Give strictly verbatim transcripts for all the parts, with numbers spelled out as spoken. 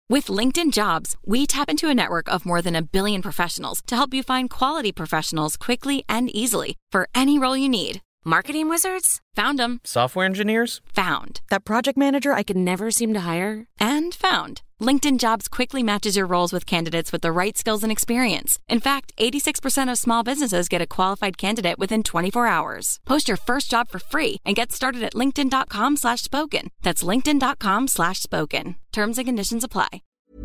With LinkedIn Jobs, we tap into a network of more than a billion professionals to help you find quality professionals quickly and easily for any role you need. Marketing wizards? Found them. Software engineers? Found. That project manager I could never seem to hire? And found. LinkedIn Jobs quickly matches your roles with candidates with the right skills and experience. In fact, eighty-six percent of small businesses get a qualified candidate within twenty-four hours. Post your first job for free and get started at linkedin.com slash spoken. That's linkedin.com slash spoken. Terms and conditions apply.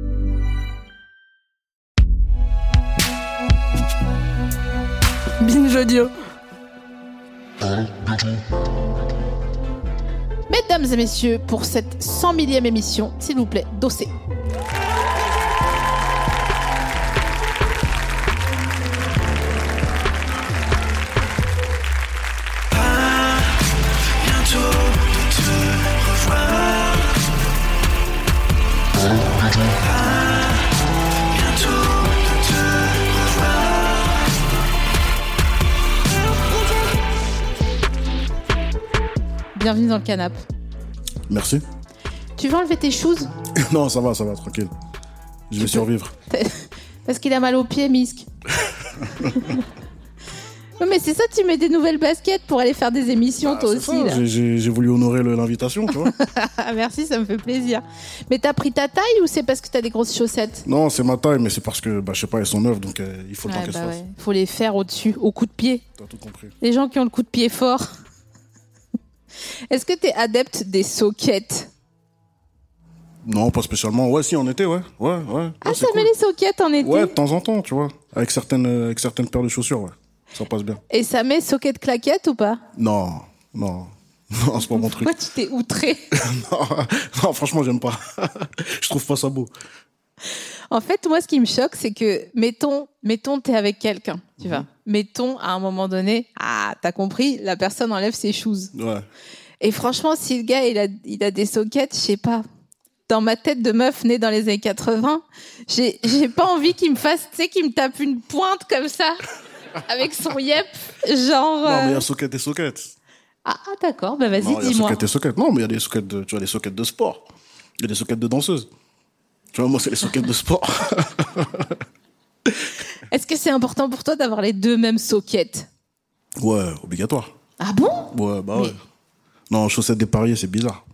Binge Audio. Mesdames et messieurs, pour cette cent millième émission, s'il vous plaît, dossez. Ah, bientôt de te revoir. Ah, bientôt de te revoir. Bienvenue dans le canapé. Merci. Tu veux enlever tes shoes? Non, ça va, ça va, tranquille. Je vais survivre. Parce qu'il a mal aux pieds, Misk. Non, mais c'est ça, tu mets des nouvelles baskets pour aller faire des émissions, ah, toi aussi. Ça. Là. J'ai, j'ai, j'ai voulu honorer le, l'invitation, tu vois. Merci, ça me fait plaisir. Mais t'as pris ta taille ou c'est parce que t'as des grosses chaussettes? Non, c'est ma taille, mais c'est parce que, bah, je sais pas, elles sont neuves, donc euh, il faut le ouais, temps qu'elles bah se fassent. Ouais. Faut les faire au-dessus, au coup de pied. T'as tout compris. Les gens qui ont le coup de pied fort. Est-ce que t'es adepte des sockets? Non, pas spécialement. Ouais, si, en été, ouais. Ouais, ouais. Ah, ouais, ça cool. met les sockets en été? Ouais, de temps en temps, tu vois. Avec certaines, euh, avec certaines paires de chaussures, ouais. Ça passe bien. Et ça met socket claquette ou pas? Non, non. Non, c'est pas mon truc. Pourquoi tu t'es outré? non, non, franchement, j'aime pas. Je trouve pas ça beau. En fait, moi, ce qui me choque, c'est que, mettons, mettons, t'es avec quelqu'un, tu Mm-hmm. vois. Mettons, à un moment donné, ah, t'as compris, la personne enlève ses shoes. Ouais. Et franchement, si le gars, il a, il a des sockets, je sais pas. Dans ma tête de meuf née dans les années quatre-vingts, j'ai, j'ai pas envie qu'il me fasse, tu sais, qu'il me tape une pointe comme ça, avec son yep, genre. Non, mais il y euh... a socket et socket. Ah, ah, d'accord, bah vas-y, non, dis-moi. Il y a socket et socket. Non, mais il y a des sockets de, tu vois, des sockets de sport. Il y a des sockets de danseuse. Tu vois, moi, c'est les sockets de sport. Est-ce que c'est important pour toi d'avoir les deux mêmes sockets? Ouais, obligatoire. Ah bon? Ouais, bah mais... ouais. Non, chaussettes dépareillées, c'est bizarre.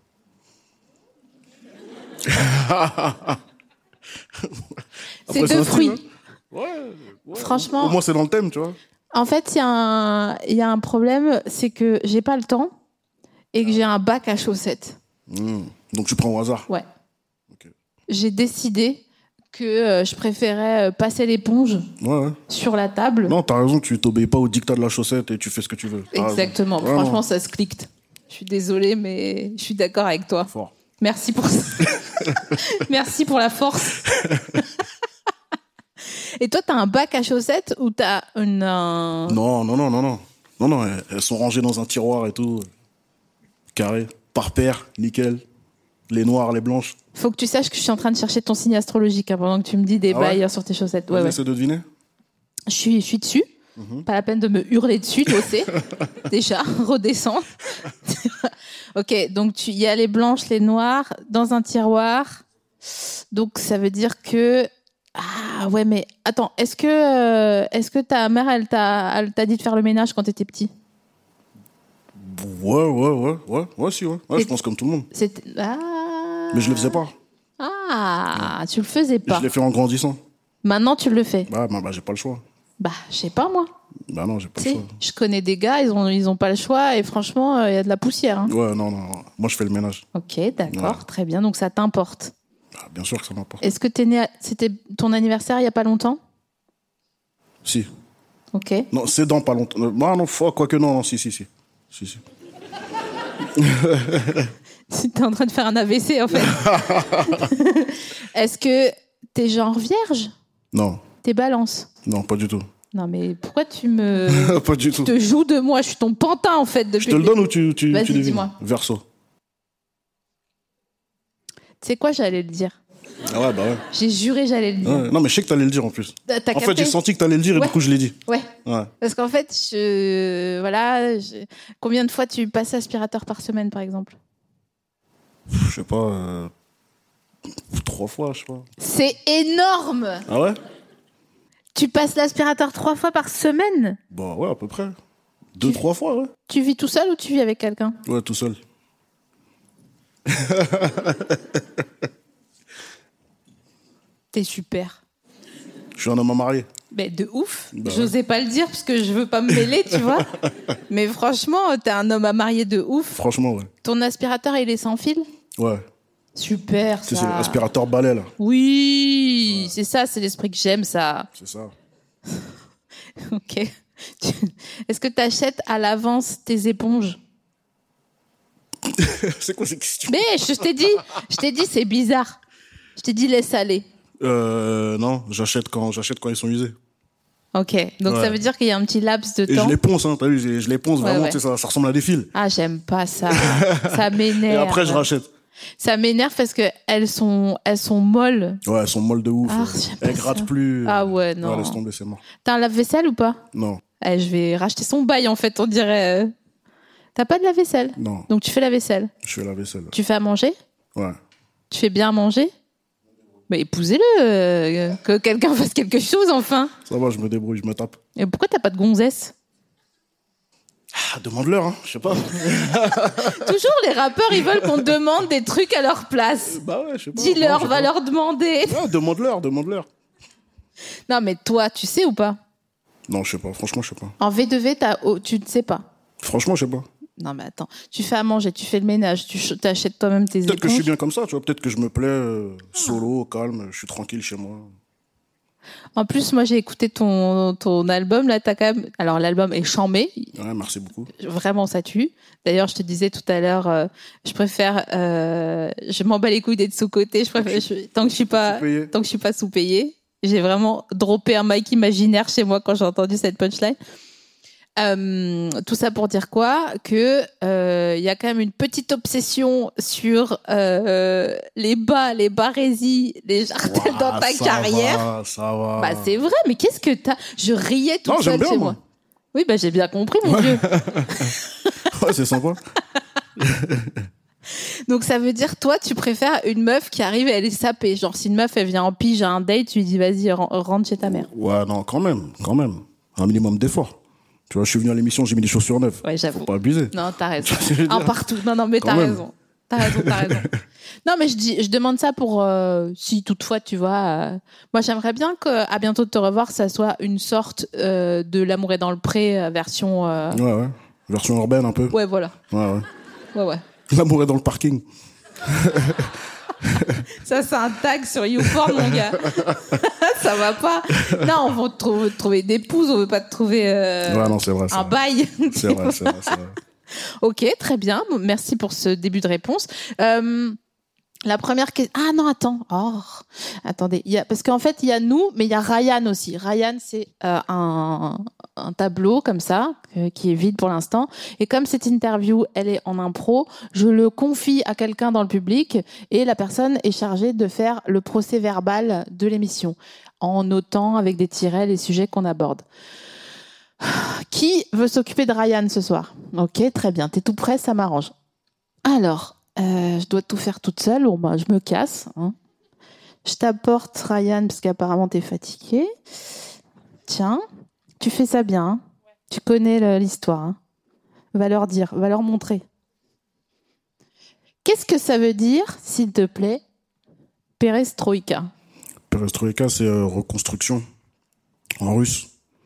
c'est deux fruits. Hein. Ouais, ouais. Franchement. Au moins, c'est dans le thème, tu vois. En fait, il y, y a un problème, c'est que j'ai pas le temps et que j'ai un bac à chaussettes. Mmh. Donc, tu prends au hasard. Ouais. Okay. J'ai décidé que euh, je préférais passer l'éponge ouais, ouais. sur la table. Non, t'as raison, tu t'obéis pas au dictat de la chaussette et tu fais ce que tu veux. T'as exactement. Raison. Franchement, ouais, ça se clique. Je suis désolée, mais je suis d'accord avec toi. Fort. Merci pour ça. Merci pour la force. Et toi, t'as un bac à chaussettes ou t'as une... Un... Non, non, non, non, non. Non, non, elles, elles sont rangées dans un tiroir et tout. Carré. Par paire, nickel. Les noires, les blanches. Faut que tu saches que je suis en train de chercher ton signe astrologique hein, pendant que tu me dis des ah bails ouais sur tes chaussettes. Ouais, ouais. ouais. Essaie de deviner. Je suis, je suis dessus. Mm-hmm. Pas la peine de me hurler dessus, tu sais. Déjà, redescends. Ok, donc il y a les blanches, les noires dans un tiroir. Donc ça veut dire que ah ouais, mais attends, est-ce que euh, est-ce que ta mère elle t'a elle t'a dit de faire le ménage quand t'étais petit? Ouais, ouais, ouais, ouais, ouais, si, ouais. ouais je pense comme tout le monde. C'était... Ah. Mais je le faisais pas. Ah, ouais. Tu le faisais pas. Et je l'ai fait en grandissant. Maintenant, tu le fais. Bah, bah, bah j'ai pas le choix. Bah, je sais pas moi. Bah non, j'ai pas T'sais, le choix. Je connais des gars, ils ont ils ont pas le choix et franchement, il euh, y a de la poussière. Hein. Ouais, non, non, moi je fais le ménage. Ok, d'accord, ouais. Très bien. Donc ça t'importe. Ah, bien sûr que ça m'importe. Est-ce que t'es né, à... c'était ton anniversaire il y a pas longtemps? Si. Ok. Non, c'est dans pas longtemps. Non, non, faut, quoique non, non, si, si, si, si, si. Si t'es en train de faire un A V C en fait. Est-ce que t'es genre vierge? Non. T'es balance? Non, pas du tout. Non mais pourquoi tu me... pas du tu tout. te joues de moi, je suis ton pantin en fait depuis. Je te le donne ou tu, tu, Vas-y, tu devines? dis-moi. Verseau. Tu sais quoi, j'allais le dire. Ah ouais, bah ouais. J'ai juré j'allais le dire. Ouais, non, mais je sais que t'allais le dire en plus. T'as en capté? fait, j'ai senti que t'allais le dire et ouais. du coup, je l'ai dit. Ouais. ouais. Parce qu'en fait, je... voilà, je... combien de fois tu passes aspirateur par semaine, par exemple? Je sais pas, euh... Trois fois, je crois. C'est énorme. Ah ouais? Tu passes l'aspirateur trois fois par semaine? Bah ouais, à peu près. Deux, tu... trois fois, ouais. Tu vis tout seul ou tu vis avec quelqu'un? Ouais, tout seul. T'es super. Je suis un homme marié. Mais de ouf. Bah J'osais ouais. pas le dire parce que je veux pas me mêler, tu vois. Mais franchement, t'es un homme à marier de ouf. Franchement, ouais. Ton aspirateur, il est sans fil? Ouais. Super, C'est, ça. c'est l'aspirateur balai, là. Oui, Ouais. c'est ça, c'est l'esprit que j'aime, ça. C'est ça. Ok. Est-ce que t'achètes à l'avance tes éponges? C'est quoi cette question? Mais je t'ai dit, je t'ai dit, c'est bizarre. Je t'ai dit, laisse aller. Euh, non, j'achète quand, j'achète quand ils sont usés. Ok, donc Ouais. ça veut dire qu'il y a un petit laps de Et temps. je les ponce, hein, t'as vu, je, je les ponce Ouais, vraiment, ouais. tu sais, ça, ça ressemble à des fils. Ah, j'aime pas ça. Ça Et m'énerve. après, je rachète. Ça m'énerve parce que elles sont, elles sont molles. Ouais, elles sont molles de ouf. Ah, euh, j'aime pas elles grattent ça. plus. Ah ouais, non. Ouais, laisse tomber, c'est mort. T'as un lave-vaisselle ou pas? Non, Eh, je vais racheter son bail en fait, on dirait. T'as pas de lave-vaisselle? non, Donc tu fais la vaisselle. je fais la vaisselle. Tu fais à manger? Ouais. Tu fais bien à manger? Mais épousez-le, euh, que quelqu'un fasse quelque chose enfin. Ça va, je me débrouille, je me tape. Et pourquoi t'as pas de gonzesse? Ah, demande-leur, hein, je sais pas. Toujours les rappeurs, ils veulent qu'on demande des trucs à leur place. Bah ouais, je sais pas. Dis-leur, Non, je sais va pas. leur demander. Ouais, demande-leur, demande-leur. Non mais toi, tu sais ou pas? Non, je sais pas, franchement, je sais pas. En V deux V, t'as... oh, tu ne sais pas. Franchement, je sais pas. Non mais attends, tu fais à manger, tu fais le ménage, tu ch- t'achètes toi-même tes Peut-être que je suis éponges. bien comme ça, tu vois. Peut-être que je me plais euh, solo, calme, je suis tranquille chez moi. En plus, moi j'ai écouté ton, ton album, là t'as quand même... Alors l'album est chambé, Ouais, merci beaucoup. vraiment ça tue. D'ailleurs, je te disais tout à l'heure, euh, je préfère... Euh, je m'en bats les couilles d'être sous-côté, je préfère, je- tant que je suis pas, Sous-payé. tant que je suis pas sous-payé. J'ai vraiment droppé un mic imaginaire chez moi quand j'ai entendu cette punchline. Euh, tout ça pour dire quoi? Que euh, y a quand même une petite obsession sur euh, les bas, les barésies, les jartelles dans ta ça carrière. Va, ça va. Bah c'est vrai, mais qu'est-ce que t'as? Je riais toute Non, j'aime seule bien, chez moi. moi. Oui, bah j'ai bien compris, mon Dieu. Ouais, c'est sympa. Donc ça veut dire, toi, tu préfères une meuf qui arrive et elle est sapée. Genre, si une meuf, elle vient en pige à un date, tu lui dis, vas-y, ren- rentre chez ta mère. Ouais, non, quand même, quand même. Un minimum d'effort. Tu vois, je suis venu à l'émission, j'ai mis des chaussures neuves. Ouais, j'avoue. Faut pas abuser. Non, t'as raison. Tu vois ce que je veux Un dire partout. Non, non, mais Quand t'as même. raison. T'as raison, t'as raison. Non, mais je dis, je demande ça pour euh, si toutefois, tu vois. euh, moi, j'aimerais bien qu'à bientôt de te revoir, ça soit une sorte euh, de L'amour est dans le pré euh, version. euh, Ouais, ouais. Version urbaine un peu. Ouais, voilà. Ouais, ouais. Ouais, ouais. L'amour est dans le parking. Ça, c'est un tag sur YouPorn, mon gars. Ça va pas. Non, on veut te trouver, te trouver d'épouse, on veut pas te trouver euh, Ouais, non, c'est vrai. c'est un vrai. bail. C'est vrai, c'est vrai, c'est vrai. Ok, très bien. Merci pour ce début de réponse. Euh, la première question. Ah non, attends. Oh, attendez. Il y a... Parce qu'en fait, il y a nous, mais il y a Ryan aussi. Ryan, c'est euh, un, un tableau comme ça, euh, qui est vide pour l'instant. Et comme cette interview, elle est en impro, je le confie à quelqu'un dans le public et la personne est chargée de faire le procès verbal de l'émission en notant avec des tirets les sujets qu'on aborde. Qui veut s'occuper de Ryan ce soir? Ok, très bien. T'es tout prêt, ça m'arrange. Alors, euh, je dois tout faire toute seule. Bon, ben, je me casse. Hein. Je t'apporte Ryan parce qu'apparemment t'es fatigué. Tiens, tu fais ça bien. Hein. Tu connais le- l'histoire. Hein. Va leur dire, va leur montrer. Qu'est-ce que ça veut dire, s'il te plaît, perestroïka? Perestroïka, c'est euh, reconstruction en russe,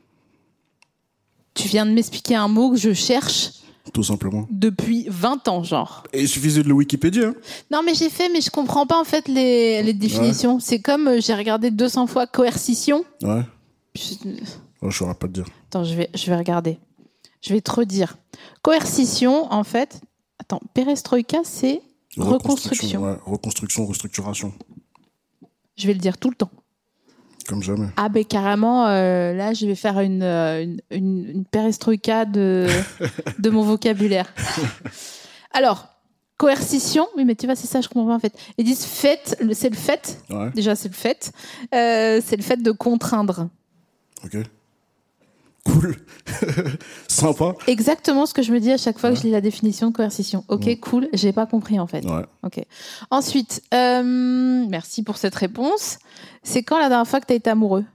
Tu viens de m'expliquer un mot que je cherche tout simplement. depuis vingt ans, genre. Et il suffisait de le Wikipédia. Hein. Non, mais j'ai fait, mais je comprends pas en fait les, les définitions. C'est comme euh, j'ai regardé deux cents fois coercition. Ouais. Je- Ouais, je saurais pas te dire. Attends, je vais, je vais regarder. Je vais te redire. Coercition, en fait. Attends, perestroïka, c'est reconstruction. Ouais, reconstruction, restructuration. Je vais le dire tout le temps. Comme jamais. Ah, ben carrément, euh, là, je vais faire une, euh, une, une, une perestroïka de, de mon vocabulaire. Alors, coercition, oui, mais tu vois, c'est ça, je comprends pas en fait. Ils disent fait, le- c'est le fait. Ouais. Déjà, c'est le fait. Euh, c'est le fait de contraindre. Ok. cool, sympa. Exactement ce que je me dis à chaque fois ouais. que je lis la définition de coercition. Ok, ouais. cool, j'ai pas compris en fait. Ouais. Ok. Ensuite, euh, merci pour cette réponse. C'est quand la dernière fois que t'as été amoureux?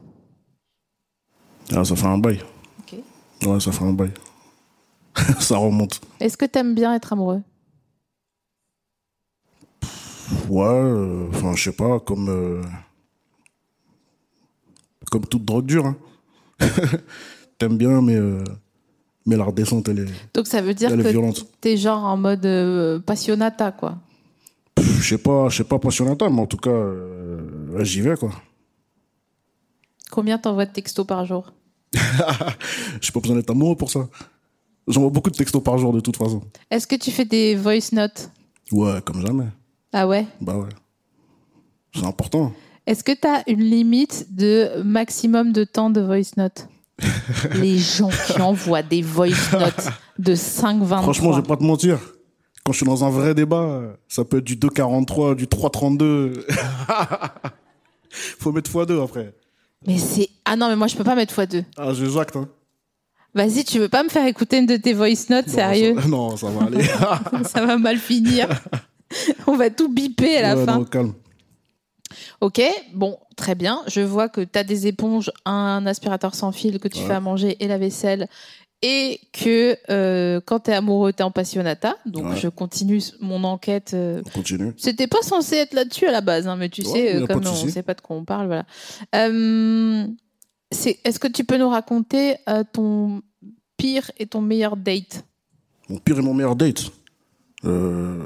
Ah, ça fait un bail. Ok. Ouais, ça fait un bail. Ça remonte. Est-ce que t'aimes bien être amoureux? Ouais, enfin, euh, je sais pas, comme euh, comme toute drogue dure. Hein. T'aimes bien, mais euh, mais la redescente, elle est. Donc ça veut dire que violente. T'es genre en mode euh, passionata, quoi. Je sais pas, je sais pas passionata, mais en tout cas, euh, j'y vais, quoi. Combien t'envoies de textos par jour? J'ai pas besoin d'être amoureux pour ça. J'envoie beaucoup de textos par jour de toute façon. Est-ce que tu fais des voice notes? Ouais, comme jamais. Ah ouais? Bah ouais. C'est important. Est-ce que t'as une limite de maximum de temps de voice note? Les gens qui envoient des voice notes de cinq vingt-trois. Franchement, je vais pas te mentir. Quand je suis dans un vrai débat, ça peut être du deux quarante-trois, du trois trente-deux. Faut mettre fois deux après. Mais c'est... Ah non, mais moi, je peux pas mettre fois deux. Ah, j'ai Jacques, hein. Vas-y, tu veux pas me faire écouter une de tes voice notes, non, sérieux? Ça... Non, ça va aller. Ça va mal finir. On va tout biper à la ouais, fin. Non, calme. Ok, bon, très bien. Je vois que tu as des éponges, un aspirateur sans fil que tu ouais. fais à manger et la vaisselle. Et que euh, quand tu es amoureux, tu es en passionata. Donc, ouais. je continue mon enquête. Euh... On continue. C'était pas censé être là-dessus à la base, hein, mais tu ouais, sais, euh, comme on ne sait pas de quoi on parle, voilà. Euh, c'est... Est-ce que tu peux nous raconter euh, ton pire et ton meilleur date? Mon pire et mon meilleur date euh...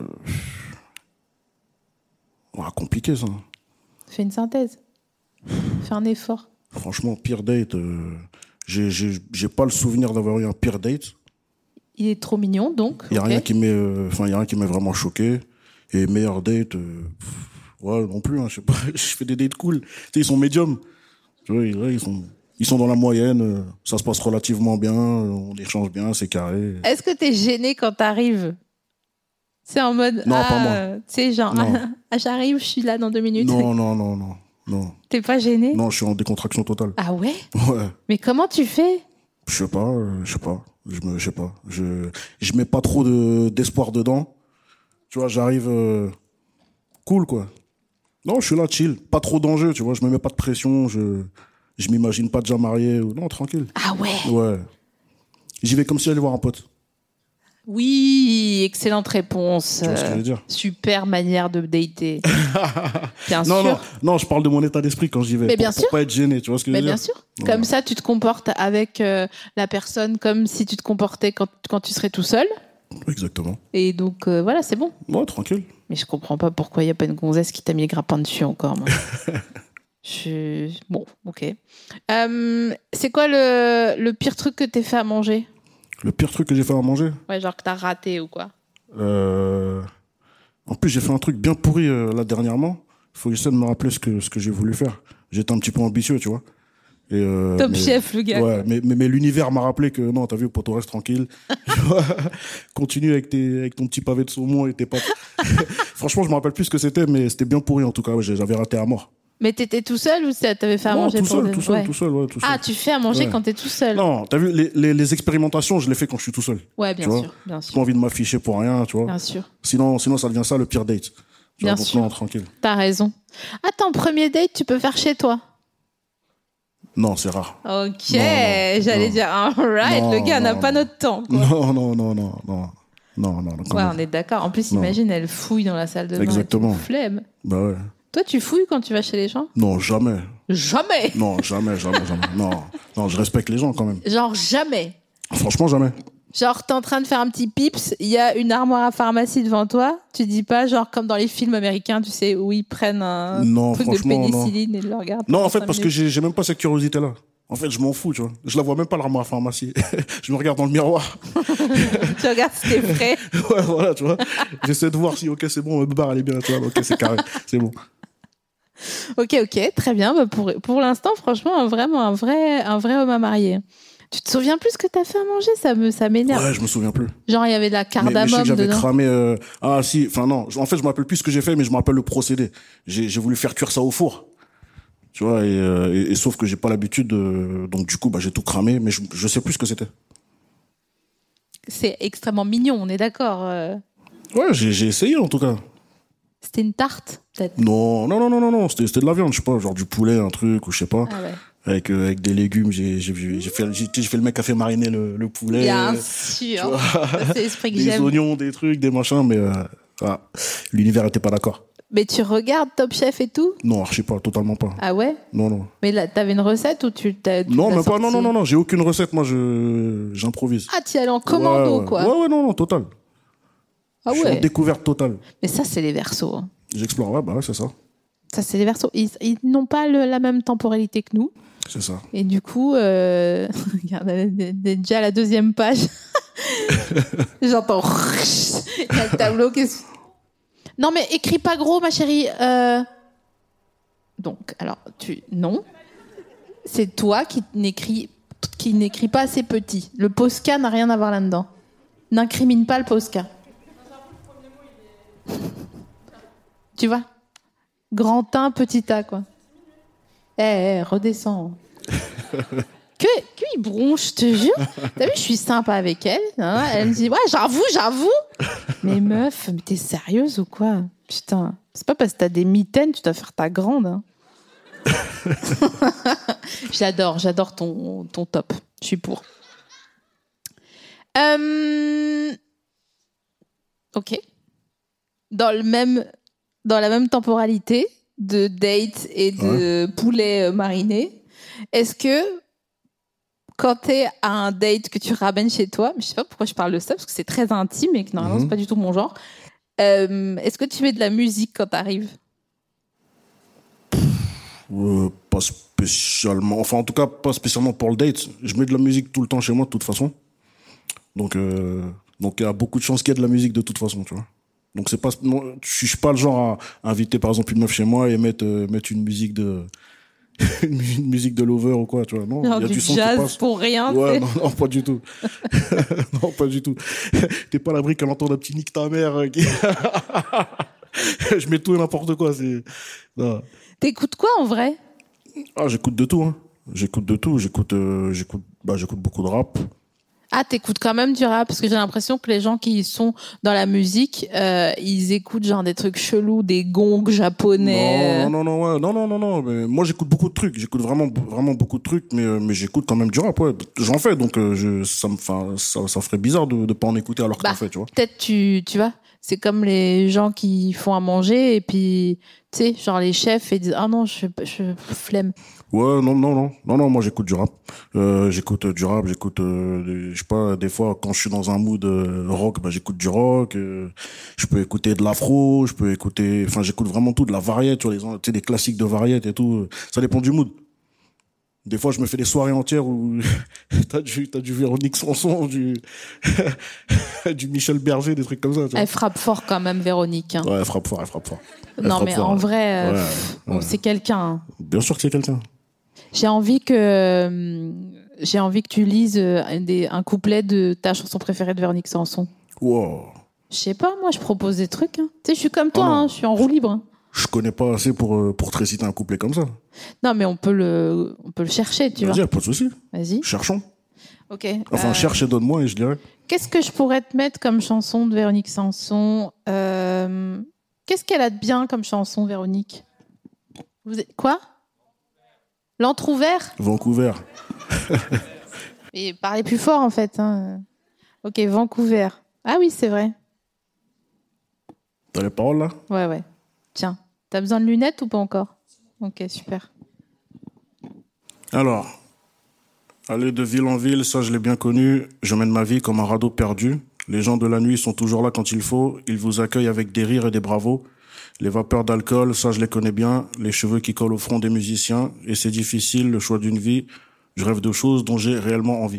ouais, compliqué, ça. Fais une synthèse. Fais un effort. Franchement, pire date, euh, j'ai, j'ai, j'ai pas le souvenir d'avoir eu un pire date. Il est trop mignon, donc. Il y a okay. rien qui m'est, enfin, euh, il y a rien qui m'est vraiment choqué. Et meilleur date, euh, pff, ouais, non plus, hein, je sais pas, je fais des dates cool. Tu sais, ils sont médiums. Tu vois, ils, ils sont, ils sont dans la moyenne, euh, ça se passe relativement bien, on échange bien, c'est carré. Est-ce que t'es gêné quand t'arrives? C'est en mode, non, ah, pas moi. Tu sais, genre, ah, j'arrive, je suis là dans deux minutes. Non, non, non, non, non. T'es pas gêné? Non, je suis en décontraction totale. Ah ouais? Ouais. Mais comment tu fais? Je sais pas, euh, je sais pas, je me, je sais pas. Je, je mets pas trop de, d'espoir dedans. Tu vois, j'arrive, euh, cool, quoi. Non, je suis là, chill. Pas trop d'enjeux, tu vois, je me mets pas de pression, je, je m'imagine pas déjà marié. Non, tranquille. Ah ouais? Ouais. J'y vais comme si j'allais voir un pote. Oui, excellente réponse. Tu vois ce que je veux dire? Super manière de dater. Bien non, sûr. Non, non, je parle de mon état d'esprit quand j'y vais. Mais pour, bien pour sûr. pas être gêné, tu vois ce que je Mais veux dire? bien sûr. Voilà. Comme ça, tu te comportes avec euh, la personne comme si tu te comportais quand, quand tu serais tout seul. Exactement. Et donc, euh, voilà, c'est bon. Ouais, tranquille. Mais je comprends pas pourquoi il n'y a pas une gonzesse qui t'a mis les grappins dessus encore, moi. je... Bon, ok. Euh, c'est quoi le, le pire truc que t'aies fait à manger? Le pire truc que j'ai fait à manger? Ouais, genre que t'as raté ou quoi? Euh... En plus, j'ai fait un truc bien pourri euh, là dernièrement. Il faut que j'essaie de me rappeler ce que, ce que j'ai voulu faire. J'étais un petit peu ambitieux, tu vois. Et euh, Top mais, chef, le gars. Ouais, mais, mais, mais l'univers m'a rappelé que non, t'as vu, poteau, reste tranquille. Continue avec, tes, avec ton petit pavé de saumon et tes pâtes. Franchement, je me rappelle plus ce que c'était, mais c'était bien pourri en tout cas. Ouais, j'avais raté à mort. Mais t'étais tout seul ou t'avais fait à non, manger tout pour seul, des... tout seul, ouais. tout seul, ouais, tout seul. Ah, tu fais à manger ouais. quand t'es tout seul? Non, t'as vu, les, les, les expérimentations, je les fais quand je suis tout seul. Ouais, bien tu sûr, vois bien sûr. J'ai pas envie de m'afficher pour rien, tu vois. Bien sûr. Sinon, sinon, ça devient ça le pire date. Tu bien vois, donc, sûr. non, tranquille. T'as raison. Attends, premier date, tu peux faire chez toi? Non, c'est rare. Ok, non, non, j'allais non. dire, alright, non, le gars n'a non, pas non. notre temps. Quoi. Non, non, non, non, non. Non, non, quand ouais, même. on est d'accord. En plus, non. imagine, elle fouille dans la salle de bain. Exactement. Et tout. Flemme. Bah ouais. Toi, tu fouilles quand tu vas chez les gens? Non, jamais. Jamais. Non, jamais, jamais, jamais. Non, non, je respecte les gens quand même. Genre jamais. Franchement, jamais. Genre, t'es en train de faire un petit pips, il y a une armoire à pharmacie devant toi, tu dis pas, genre, comme dans les films américains, tu sais, où ils prennent un non, truc de franchement, pénicilline non. et ils le regardent. Non, en fait, parce minutes. que j'ai, j'ai même pas cette curiosité-là. En fait, je m'en fous, tu vois. Je la vois même pas, l'armoire à pharmacie. Je me regarde dans le miroir. Tu regardes si t'es frais. Ouais, voilà, tu vois. J'essaie de voir si, ok, c'est bon, ma barre, elle est bien, tu vois. Ok, c'est carré, c'est bon. Ok, ok, très bien. Bah pour, pour l'instant, franchement, un, vraiment un vrai, un vrai homme à marier. Tu te souviens plus ce que t'as fait à manger? Ça me, ça m'énerve. Ouais, je me souviens plus. Genre, il y avait de la Mais, mais je sais cardamome que j'avais dedans. cramé, euh... ah, si, enfin, non. En fait, je me rappelle plus ce que j'ai fait, mais je me rappelle le procédé. J'ai, j'ai voulu faire cuire ça au four. Tu vois, et, euh, et, et sauf que j'ai pas l'habitude, de, donc du coup, bah, j'ai tout cramé, mais je, je sais plus ce que c'était. C'est extrêmement mignon, on est d'accord. euh. Ouais, j'ai, j'ai essayé en tout cas. C'était une tarte, peut-être. Non, non, non, non, non, non, c'était, c'était de la viande, je sais pas, genre du poulet, un truc, ou je sais pas. Ah ouais. Avec, euh, avec des légumes, j'ai, j'ai, j'ai, fait, j'ai, j'ai fait le mec qui a fait mariner le, le poulet. Bien sûr. C'est l'esprit que Des j'aime. oignons, des trucs, des machins, mais euh, voilà. L'univers était pas d'accord. Mais tu regardes Top Chef et tout? Non, archi pas, totalement pas. Ah ouais? Non, non. Mais là, t'avais une recette ou tu t'as tu Non, l'as même pas, non, sorti non, non, non, j'ai aucune recette, moi, je, j'improvise. Ah, tu es allé en commando, ouais, ouais. quoi. Ouais, ouais, non, non, total. Ah Je suis en ouais. découverte totale. Mais ça, c'est les Verseaux. hein. J'explore, ouais, bah ouais, c'est ça. Ça, c'est les Verseaux. Ils, ils n'ont pas le- la même temporalité que nous. C'est ça. Et du coup, euh... regarde, elle est déjà à la deuxième page. J'entends. Il y a le tableau qui est... Non, mais écris pas gros, ma chérie. Euh... Donc, alors, tu... Non. C'est toi qui n'écris qui n'écris pas assez petit. Le Posca n'a rien à voir là-dedans. N'incrimine pas le Posca. Tu vois? Grand un, petit A, quoi. Eh, eh, redescends. Que, que il bronche, je te jure. T'as vu, je suis sympa avec elle. Hein, elle me dit, ouais, j'avoue, j'avoue. Mais meuf, mais t'es sérieuse ou quoi? Putain, c'est pas parce que t'as des mitaines, tu dois faire ta grande. Hein. J'adore, j'adore ton, ton top. Je suis pour. Euh... Ok. Dans le même, dans la même temporalité de date et de ouais. poulet mariné, est-ce que quand t'es à un date que tu ramènes chez toi, mais je sais pas pourquoi je parle de ça parce que c'est très intime et que normalement mm-hmm. c'est pas du tout mon genre. Euh, est-ce que tu mets de la musique quand t'arrives? Euh, pas spécialement. Enfin, en tout cas, pas spécialement pour le date. Je mets de la musique tout le temps chez moi, de toute façon. Donc, euh, donc il y a beaucoup de chances qu'il y ait de la musique de toute façon, tu vois. Donc, c'est pas, non, je suis pas le genre à inviter, par exemple, une meuf chez moi et mettre, euh, mettre une musique de, une musique de Lover ou quoi, tu vois. Non, genre il y a du, du son jazz qui passe. pour rien. Ouais, non, non, pas du tout. non, pas du tout. T'es pas à l'abri qu'elle entende un petit nique ta mère. Qui... je mets tout et n'importe quoi, c'est, non. T'écoutes quoi en vrai? Ah, j'écoute de tout, hein. J'écoute de tout. J'écoute, euh, j'écoute, bah, j'écoute beaucoup de rap. Ah, t'écoutes quand même du rap parce que j'ai l'impression que les gens qui sont dans la musique, euh, ils écoutent genre des trucs chelous, des gongs japonais. Non, non, non, ouais. non, non, non, non. Mais moi, j'écoute beaucoup de trucs. J'écoute vraiment, vraiment beaucoup de trucs, mais, mais j'écoute quand même du rap. Ouais, j'en fais, donc euh, je, ça me, enfin, ça, ça ferait bizarre de, de pas en écouter alors que bah, t'en fais, tu vois. Peut-être tu, tu vois. C'est comme les gens qui font à manger et puis, tu sais, genre les chefs et disent ah non, je, je flemme. Ouais, non, non, non, non, non, moi j'écoute du rap. Euh, j'écoute du rap, j'écoute, euh, je sais pas, des fois quand je suis dans un mood euh, rock, bah j'écoute du rock. Euh, je peux écouter de l'afro, je peux écouter, enfin j'écoute vraiment tout, de la variété, tu vois, les, tu sais, des classiques de variété et tout. Ça dépend du mood. Des fois, je me fais des soirées entières où t'as du, t'as du Véronique Sanson, du, du Michel Berger, des trucs comme ça. Tu vois. Elle frappe fort quand même, Véronique. Hein. Ouais, elle frappe fort, elle frappe fort. Elle non, frappe mais fort, en ouais. vrai, euh, ouais, pff, ouais. Bon, c'est quelqu'un. Hein. Bien sûr que c'est quelqu'un. J'ai envie que, euh, j'ai envie que tu lises un, des, un couplet de ta chanson préférée de Véronique Sanson. Wow. Je sais pas, moi, je propose des trucs. Hein. Tu sais, je suis comme toi, oh hein, je suis en roue libre. Hein. Je connais pas assez pour, pour te réciter un couplet comme ça. Non, mais on peut le, on peut le chercher, tu Vas-y, vois. pas de souci. Vas-y. Cherchons. Ok. Enfin, euh... cherche et donne-moi et je dirais. Qu'est-ce que je pourrais te mettre comme chanson de Véronique Sanson euh... Qu'est-ce qu'elle a de bien comme chanson, Véronique? Vous êtes... Quoi? L'entrouvert? Vancouver. Et parlez plus fort, en fait. Hein. Ok, Vancouver. Ah oui, c'est vrai. T'as les paroles, là? Ouais, ouais. Tiens, t'as besoin de lunettes ou pas encore? Ok, super. Alors, aller de ville en ville, ça je l'ai bien connu. Je mène ma vie comme un radeau perdu. Les gens de la nuit sont toujours là quand il faut. Ils vous accueillent avec des rires et des bravos. Les vapeurs d'alcool, ça je les connais bien. Les cheveux qui collent au front des musiciens. Et c'est difficile, le choix d'une vie. Je rêve de choses dont j'ai réellement envie.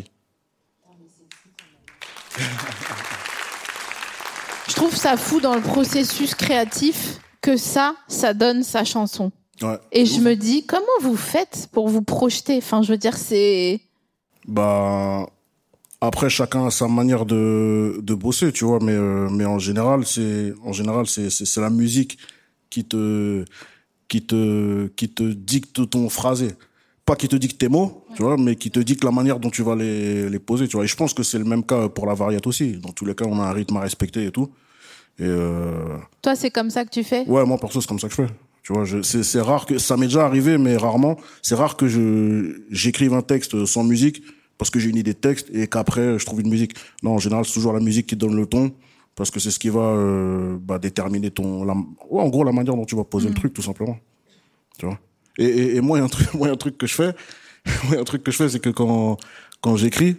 Je trouve ça fou dans le processus créatif que ça, ça donne sa chanson. Ouais, et je ouf. me dis, comment vous faites pour vous projeter? Enfin, je veux dire, c'est... Bah... Après, chacun a sa manière de, de bosser, tu vois, mais, euh, mais en général, c'est, en général, c'est, c'est, c'est la musique qui te, qui te, qui te dicte ton phrasé. Pas qui te dicte tes mots, tu vois, mais qui te dicte la manière dont tu vas les, les poser, tu vois. Et je pense que c'est le même cas pour la variate aussi. Dans tous les cas, on a un rythme à respecter et tout. Et euh... Toi, c'est comme ça que tu fais? Ouais, moi, perso, c'est comme ça que je fais. Tu vois, je, c'est, c'est rare que, ça m'est déjà arrivé, mais rarement. C'est rare que je, j'écrive un texte sans musique parce que j'ai une idée de texte et qu'après, je trouve une musique. Non, en général, c'est toujours la musique qui donne le ton parce que c'est ce qui va, euh, bah, déterminer ton, la, ouais, en gros, la manière dont tu vas poser mmh. le truc, tout simplement. Tu vois. Et, et, et moi, il y a un truc, moi, il y a un truc que je fais, moi, il y a un truc que je fais, c'est que quand, quand j'écris,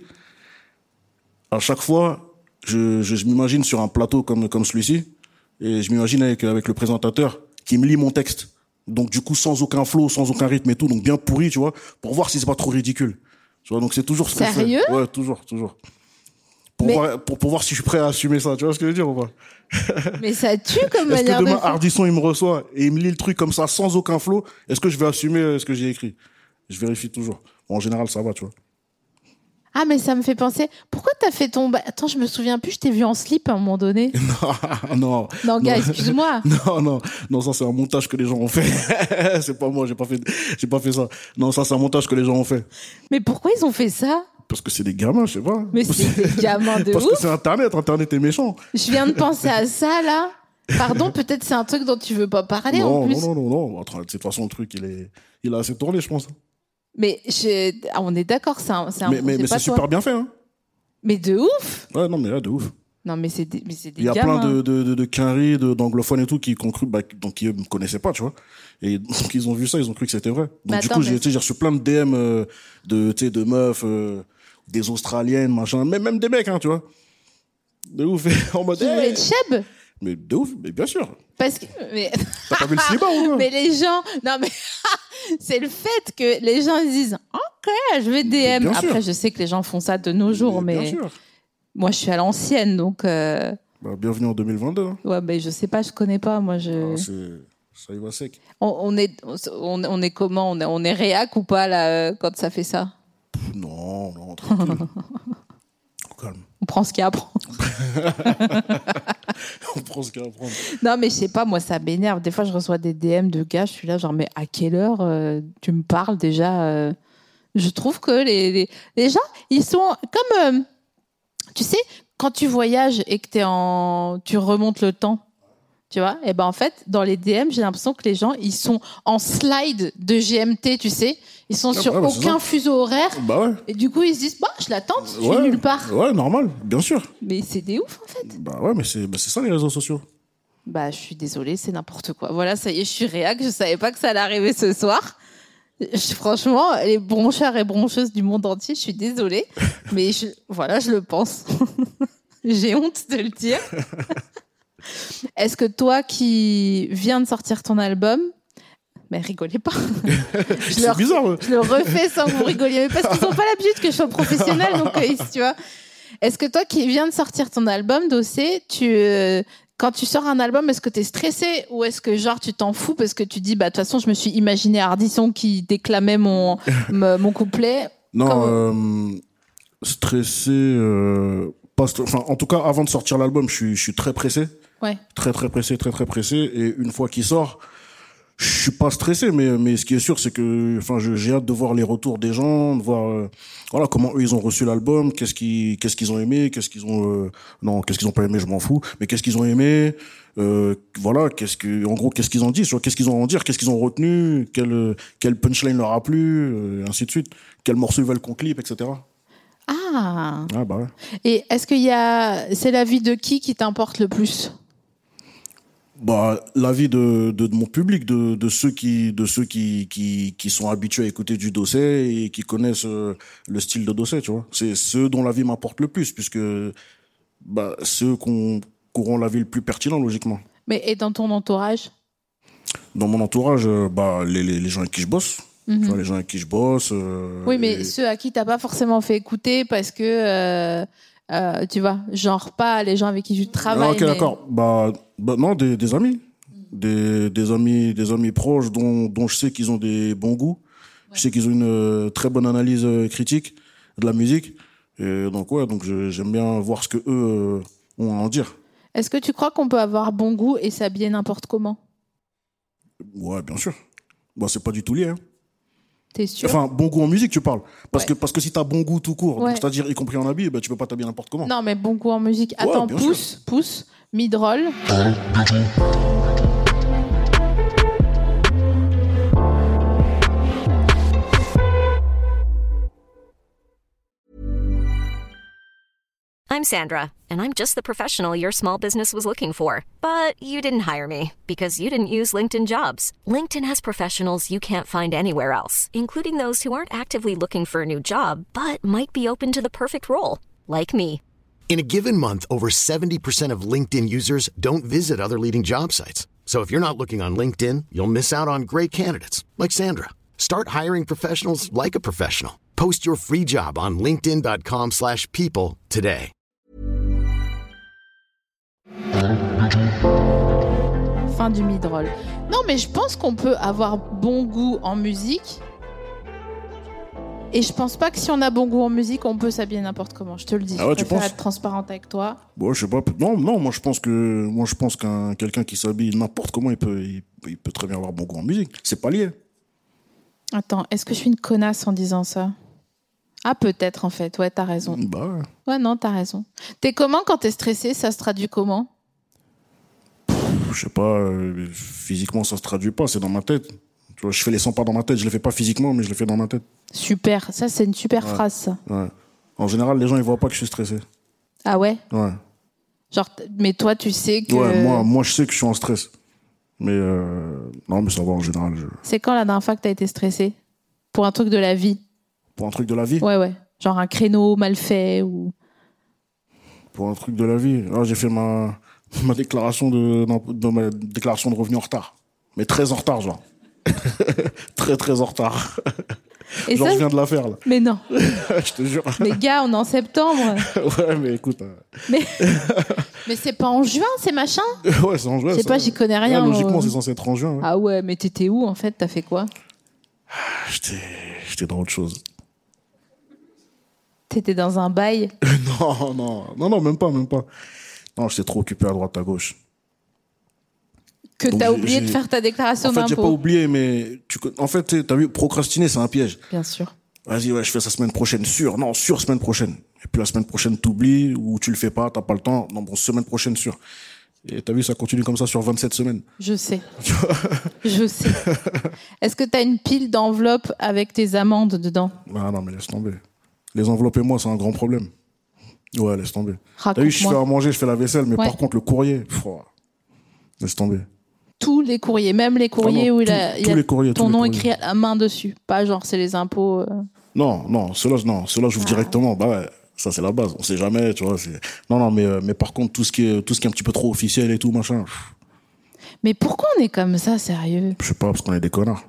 à chaque fois, je, je, je m'imagine sur un plateau comme, comme celui-ci, et je m'imagine avec, avec le présentateur qui me lit mon texte. Donc, du coup, sans aucun flow, sans aucun rythme et tout, donc bien pourri, tu vois, pour voir si c'est pas trop ridicule. Tu vois, donc c'est toujours ce que je fais. Sérieux? Ouais, toujours, toujours. Pour, mais... voir, pour, pour voir si je suis prêt à assumer ça, tu vois ce que je veux dire ou pas? Mais ça tue comme est-ce manière que demain, de faire. Ardisson, il me reçoit et il me lit le truc comme ça, sans aucun flow, est-ce que je vais assumer ce que j'ai écrit? Je vérifie toujours. Bon, en général, ça va, tu vois. Ah, mais ça me fait penser. Pourquoi t'as fait ton... Attends, je me souviens plus, je t'ai vu en slip à un moment donné. non, non. Non, gars, excuse-moi. Non, non, non, ça c'est un montage que les gens ont fait. C'est pas moi, j'ai pas fait, j'ai pas fait ça. Non, ça c'est un montage que les gens ont fait. Mais pourquoi ils ont fait ça? Parce que c'est des gamins, je sais pas. Mais c'est des gamins de Parce ouf. que c'est Internet, Internet est méchant. Je viens de penser à ça, là. Pardon, peut-être c'est un truc dont tu veux pas parler non, en plus. Non, non, non, non. De toute façon, le truc, il est, il a assez tourné, je pense. Mais je... ah, on est d'accord, c'est un, c'est un... Mais, mais, mais c'est super bien fait, hein. Mais de ouf. Ouais, non, mais là, de ouf. Non, mais c'est des, mais c'est des Il y a gamins. plein de, de, de, de quinries, de, d'anglophones et tout qui ont cru, bah, donc qui me connaissaient pas, tu vois. Et donc, ils ont vu ça, ils ont cru que c'était vrai. Donc, mais du attends, coup, mais... j'ai, tu sais, j'ai reçu plein de D M, euh, de, tu sais, de meufs, euh, des Australiennes, machin, même, même des mecs, hein, tu vois. De ouf. En mode, Tu voulais hey être cheb? Mais de ouf, mais bien sûr. Parce que, mais... T'as pas vu le cinéma ou quoi? Mais les gens, non, mais, c'est le fait que les gens ils disent, ok, je vais D M. Bien Après, sûr. je sais que les gens font ça de nos jours, mais, mais... Bien sûr. Moi, je suis à l'ancienne, donc. Euh... Bah, bienvenue en deux mille vingt-deux. Hein. Ouais, mais je sais pas, je connais pas. Moi, je. Ah, c'est... Ça y va sec. On, on est, on, on est comment? On est, on est réac ou pas là quand ça fait ça? Pff, non, non, tranquille. Calme. On prend ce qu'il y a à prendre. On prend ce qu'il y a à prendre. Non, mais je sais pas, moi, ça m'énerve. Des fois, je reçois des D M de gars, je suis là, genre, mais à quelle heure euh, tu me parles déjà euh... Je trouve que les, les, les gens, ils sont comme. Euh, tu sais, quand tu voyages et que t'es en, tu remontes le temps, tu vois, et ben en fait, dans les D M, j'ai l'impression que les gens, ils sont en slide de G M T, tu sais, ils sont ah, sur bah, aucun fuseau horaire, bah ouais. et du coup, ils se disent, bah, je l'attends, je suis ouais. nulle part. Ouais, normal, bien sûr. Mais c'est des ouf, en fait. Bah ouais, mais c'est, bah, c'est ça les réseaux sociaux. Bah, je suis désolée, c'est n'importe quoi. Voilà, ça y est, je suis réac, je savais pas que ça allait arriver ce soir. Je, franchement, les broncheurs et broncheuses du monde entier, je suis désolée, mais je, voilà, je le pense. J'ai honte de le dire. Est-ce que toi qui viens de sortir ton album, mais rigolez pas. je c'est le, bizarre. Ouais. Je le refais sans que vous rigoliez, mais parce qu'ils n'ont pas l'habitude que je sois professionnelle, donc euh, tu vois. Est-ce que toi qui viens de sortir ton album, Dossé, tu euh, quand tu sors un album, est-ce que t'es stressé ou est-ce que genre tu t'en fous parce que tu dis bah de toute façon je me suis imaginé Ardisson qui déclamait mon mon couplet. Non, Comment... euh, stressé. Euh, pas st- enfin, en tout cas, avant de sortir l'album, je suis, je suis très pressé. Ouais. Très très pressé, très très pressé. Et une fois qu'il sort, je suis pas stressé, mais mais ce qui est sûr, c'est que, enfin, je, j'ai hâte de voir les retours des gens, de voir, euh, voilà, comment eux ils ont reçu l'album, qu'est-ce qu'ils, qu'est-ce qu'ils ont aimé, qu'est-ce qu'ils ont, euh, non, qu'est-ce qu'ils ont pas aimé, je m'en fous, mais qu'est-ce qu'ils ont aimé, euh, voilà, qu'est-ce que, en gros, qu'est-ce qu'ils ont dit, sur qu'est-ce qu'ils ont à en dire, qu'est-ce qu'ils ont retenu, quel quel punchline leur a plu, euh, et ainsi de suite, quel morceau ils veulent qu'on clip, et cetera. Ah. Ah bah ouais. Et est-ce qu'il y a, c'est l'avis de qui qui t'importe le plus? Bah, l'avis de, de, de mon public, de, de ceux qui, de ceux qui, qui, qui sont habitués à écouter du Dossé et qui connaissent euh, le style de Dossé, tu vois. C'est ceux dont l'avis m'importe le plus, puisque, bah, ceux qu'on, qui auront l'avis le plus pertinent, logiquement. Mais et dans ton entourage? Dans mon entourage, euh, bah, les, les, les gens avec qui je bosse. Mm-hmm. Tu vois, les gens avec qui je bosse. Euh, oui, mais et... ceux à qui t'as pas forcément fait écouter parce que, euh, euh, tu vois, genre pas les gens avec qui tu travailles. Ah, ok, mais... d'accord. Bah, bah, non, des, des amis. Des, des amis, des amis proches dont, dont je sais qu'ils ont des bons goûts. Ouais. Je sais qu'ils ont une euh, très bonne analyse euh, critique de la musique. Et donc, ouais, donc je, j'aime bien voir ce que eux euh, ont à en dire. Est-ce que tu crois qu'on peut avoir bon goût et s'habiller n'importe comment? Ouais, bien sûr. Bah, c'est pas du tout lié. Hein. T'es sûr? Enfin, bon goût en musique, tu parles. Parce, Ouais. que, parce que si t'as bon goût tout court, Ouais. donc c'est-à-dire y compris en habit, bah, tu peux pas t'habiller n'importe comment. Non, mais bon goût en musique. Attends, bien pousse, pousse, mid-roll. I'm Sandra, and I'm just the professional your small business was looking for. But you didn't hire me because you didn't use LinkedIn Jobs. LinkedIn has professionals you can't find anywhere else, including those who aren't actively looking for a new job, but might be open to the perfect role, like me. In a given month, over seventy percent of LinkedIn users don't visit other leading job sites. So if you're not looking on LinkedIn, you'll miss out on great candidates like Sandra. Start hiring professionals like a professional. Post your free job on linkedin.com slash people today. Fin du mid-roll. Non, mais je pense qu'on peut avoir bon goût en musique. Et je pense pas que si on a bon goût en musique, on peut s'habiller n'importe comment. Je te le dis. Ah ouais, je tu préfère penses être transparente avec toi. Bon, je sais pas. Non, non, moi je pense que moi je pense qu'un quelqu'un qui s'habille n'importe comment, il peut, il, il peut très bien avoir bon goût en musique. C'est pas lié. Attends, est-ce que je suis une connasse en disant ça? Ah, peut-être en fait. Ouais, t'as raison. Bah ouais. Ouais, non, t'as raison. T'es comment quand t'es stressé? Ça se traduit comment? Je sais pas. euh, physiquement, ça se traduit pas. C'est dans ma tête. Tu vois, je fais les cent pas dans ma tête. Je les fais pas physiquement, mais je les fais dans ma tête. Super. Ça, c'est une super Ouais. phrase, ça. Ouais. En général, les gens ils voient pas que je suis stressé. Ah ouais? Ouais. Genre, t- mais toi, tu sais que. Ouais. Moi, moi, je sais que je suis en stress. Mais euh, non, mais ça va en général. je- C'est quand la dernière fois que t'as été stressé? Pour un truc de la vie? Pour un truc de la vie. Ouais, ouais. Genre un créneau mal fait ou. Pour un truc de la vie. Ah, j'ai fait ma ma déclaration de non, de ma déclaration de revenus en retard. Mais très en retard, genre. très très en retard. Et genre ça, je viens de la faire là. Mais non. je te jure. Mais gars, on est en septembre. ouais, mais écoute. euh, Mais, mais c'est pas en juin, ces machins? ouais, c'est en juin. Je sais ça. pas, j'y connais rien. Ouais, logiquement, moi. c'est censé être en juin. Ouais. Ah ouais, mais t'étais où en fait? T'as fait quoi? J'étais j'étais dans autre chose. T'étais dans un bail? non, non, non, non, même pas, même pas. Non, j'étais trop occupé à droite, à gauche. Que Donc, t'as j'ai- oublié de j'ai- faire ta déclaration En fait, j'ai pas d'impôt? oublié, mais tu, con- en fait, tu sais, t'as vu, procrastiner, c'est un piège. Bien sûr. Vas-y, ouais, je fais ça semaine prochaine, sûr. Non, sûr, semaine prochaine. Et puis la semaine prochaine, t'oublies, ou tu le fais pas, t'as pas le temps. Non, bon, semaine prochaine, sûr. Et t'as vu, ça continue comme ça sur vingt-sept semaines. Je sais. Je sais. Est-ce que t'as une pile d'enveloppes avec tes amendes dedans? Ah non, mais laisse tomber. Les enveloppes et moi, c'est un grand problème. Ouais, laisse tomber. T'as vu, je fais Raconte-moi. à manger, je fais la vaisselle, mais Ouais. par contre, le courrier, pff, oh, laisse tomber. Tous les courriers, même les courriers Ah non, où il tous- a, il tous y a les courriers, ton tous les nom courriers. écrit à la main dessus. Pas genre c'est les impôts. euh. Non, non, ceux-là, non, ceux-là, j'ouvre directement. Bah ouais, ça, c'est la base. On sait jamais, tu vois. c'est- Non, non, mais, euh, mais par contre, tout ce qui est, tout ce qui est un petit peu trop officiel et tout, machin, pff, Mais pourquoi on est comme ça, sérieux? je sais pas, parce qu'on est des connards.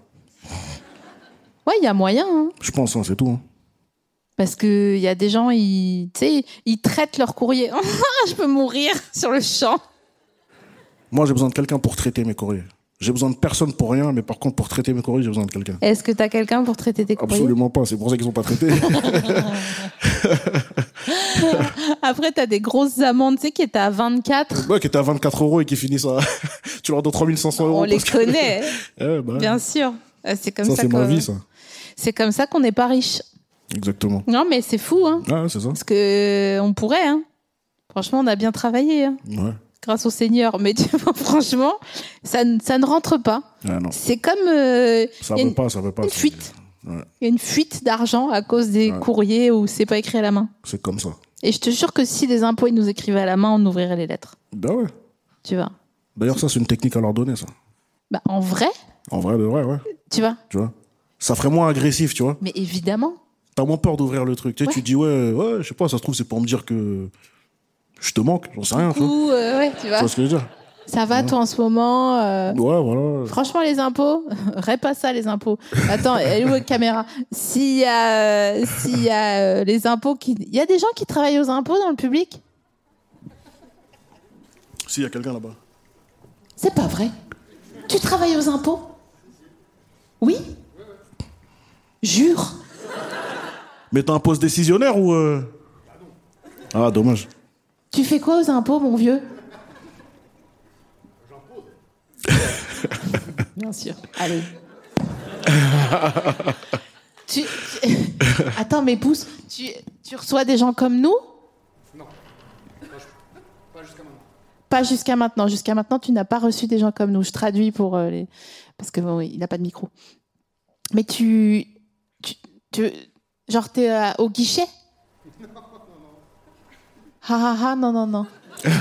Ouais, il y a moyen. Hein. Je pense, hein, c'est tout. Hein. Parce que il y a des gens, ils, tu sais, ils traitent leur courrier. Je peux mourir sur le champ. Moi, j'ai besoin de quelqu'un pour traiter mes courriers. J'ai besoin de personne pour rien, mais par contre, pour traiter mes courriers, j'ai besoin de quelqu'un. Est-ce que t'as quelqu'un pour traiter tes courriers? Absolument pas, c'est pour ça qu'ils sont pas traités. Après, t'as des grosses amendes, tu sais, qui étaient à vingt-quatre. ouais, qui étaient à vingt-quatre euros et qui finissent à. tu leur donnes trois mille cinq cents euros. On les parce que- connaît, Eh, bah, bien sûr. Euh, C'est comme ça, ça, c'est ma que- vie, ça. C'est comme ça qu'on n'est pas riche. Exactement. Non, mais c'est fou, hein. Ah, ouais, c'est ça. Parce que on pourrait, hein. Franchement, on a bien travaillé, hein. Ouais. Grâce au Seigneur. Mais tu vois, franchement, ça, ne- ça ne rentre pas. Ah, non. C'est comme euh, Ça il y a veut une, pas, ça veut pas. une c'est- fuite. Ouais, il y a une fuite d'argent à cause des Ouais. courriers où c'est pas écrit à la main. c'est comme ça. Et je te jure que si les impôts ils nous écrivaient à la main, on ouvrirait les lettres. Ben ouais. Tu vois. D'ailleurs, ça, c'est une technique à leur donner, ça. Bah, en vrai, En vrai, de vrai, ouais. tu vois. Tu vois. Ça ferait moins agressif, tu vois. Mais évidemment. T'as moins peur d'ouvrir le truc. Tu sais, Ouais. tu te dis, ouais, ouais, je sais pas, ça se trouve, c'est pour me dire que je te manque, j'en sais rien, tu vois. Ou, euh, ouais, tu Tu vois. vois ce que je veux dire? Ça va, toi, en ce moment euh, Ouais, voilà. Franchement, les impôts, rêve pas ça, les impôts. Attends, elle est où la caméra? S'il y a, euh, s'il y a euh, les impôts qui. Il y a des gens qui travaillent aux impôts dans le public? Si, il y a quelqu'un là-bas. C'est pas vrai. Tu travailles aux impôts? Oui? Jure. Mais t'as un poste décisionnaire ou. euh Ah, dommage. Tu fais quoi aux impôts, mon vieux? Bien sûr. Allez. tu, tu... Attends, mais pousse, tu, tu reçois des gens comme nous ? Non. Pas jusqu'à maintenant. Pas jusqu'à maintenant. Jusqu'à maintenant, tu n'as pas reçu des gens comme nous. Je traduis pour euh, les... Parce que bon, il n'a pas de micro. Mais tu... tu, tu... Genre, t'es euh, au guichet ? Non, non, non. Ah, ah, ah, non, non, non.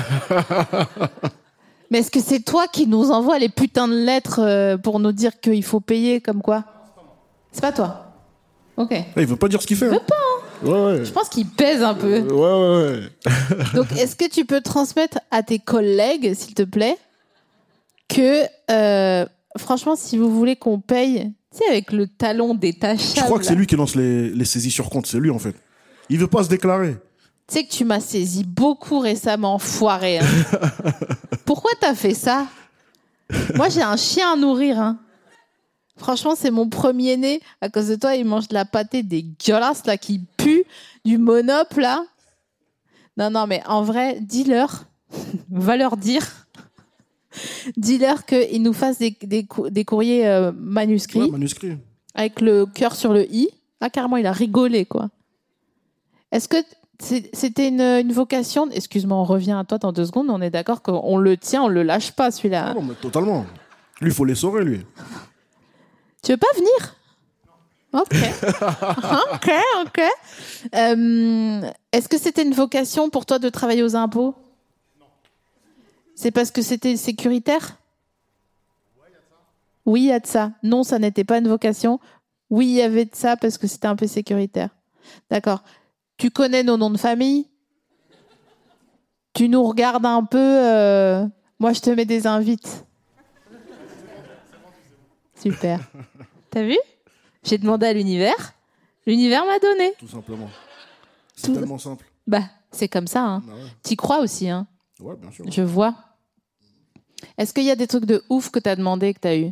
Mais est-ce que c'est toi qui nous envoie les putains de lettres euh, pour nous dire qu'il faut payer comme quoi ? C'est pas toi. Ok. Ah, il veut pas dire ce qu'il fait. Il veut hein. pas. Hein. Ouais, ouais. Je pense qu'il pèse un peu. Euh, ouais, ouais, ouais. Donc, est-ce que tu peux transmettre à tes collègues, s'il te plaît, que euh, franchement, si vous voulez qu'on paye, tu sais, avec le talon détachable. Je crois que c'est là. lui qui lance les, les saisies sur compte. C'est lui, en fait. Il veut pas se déclarer. Tu sais que tu m'as saisi beaucoup récemment, foiré. Hein. Pourquoi t'as fait ça ? Moi, j'ai un chien à nourrir. Hein. Franchement, c'est mon premier-né. À cause de toi, il mange de la pâtée dégueulasse, là, qui pue, du monop, là. Non, non, mais en vrai, dis-leur, va leur dire, dis-leur qu'ils nous fassent des, des, cou- des courriers euh, manuscrits, Ouais, manuscrit. avec le cœur sur le i. Ah, carrément, il a rigolé, quoi. Est-ce que c'est- c'était une, une vocation ? Excuse-moi, on revient à toi dans deux secondes. On est d'accord qu'on le tient, on le lâche pas, celui-là. Ah non, mais totalement. Lui, il faut l'essorer, lui. Tu veux pas venir ? Ok. ok, ok. Euh, est-ce que c'était une vocation pour toi de travailler aux impôts ? Non. C'est parce que c'était sécuritaire ? Oui, il y a de ça. Non, ça n'était pas une vocation. Oui, il y avait de ça parce que c'était un peu sécuritaire. D'accord. Tu connais nos noms de famille ? Tu nous regardes un peu euh... Moi, je te mets des invites. Super. T'as vu ? J'ai demandé à l'univers. L'univers m'a donné. Tout simplement. C'est Tout- tellement simple. Bah, c'est comme ça. Hein. Ah ouais. T'y crois aussi, hein. Ouais, bien sûr. Je vois. Est-ce qu'il y a des trucs de ouf que t'as demandé et que t'as eu ?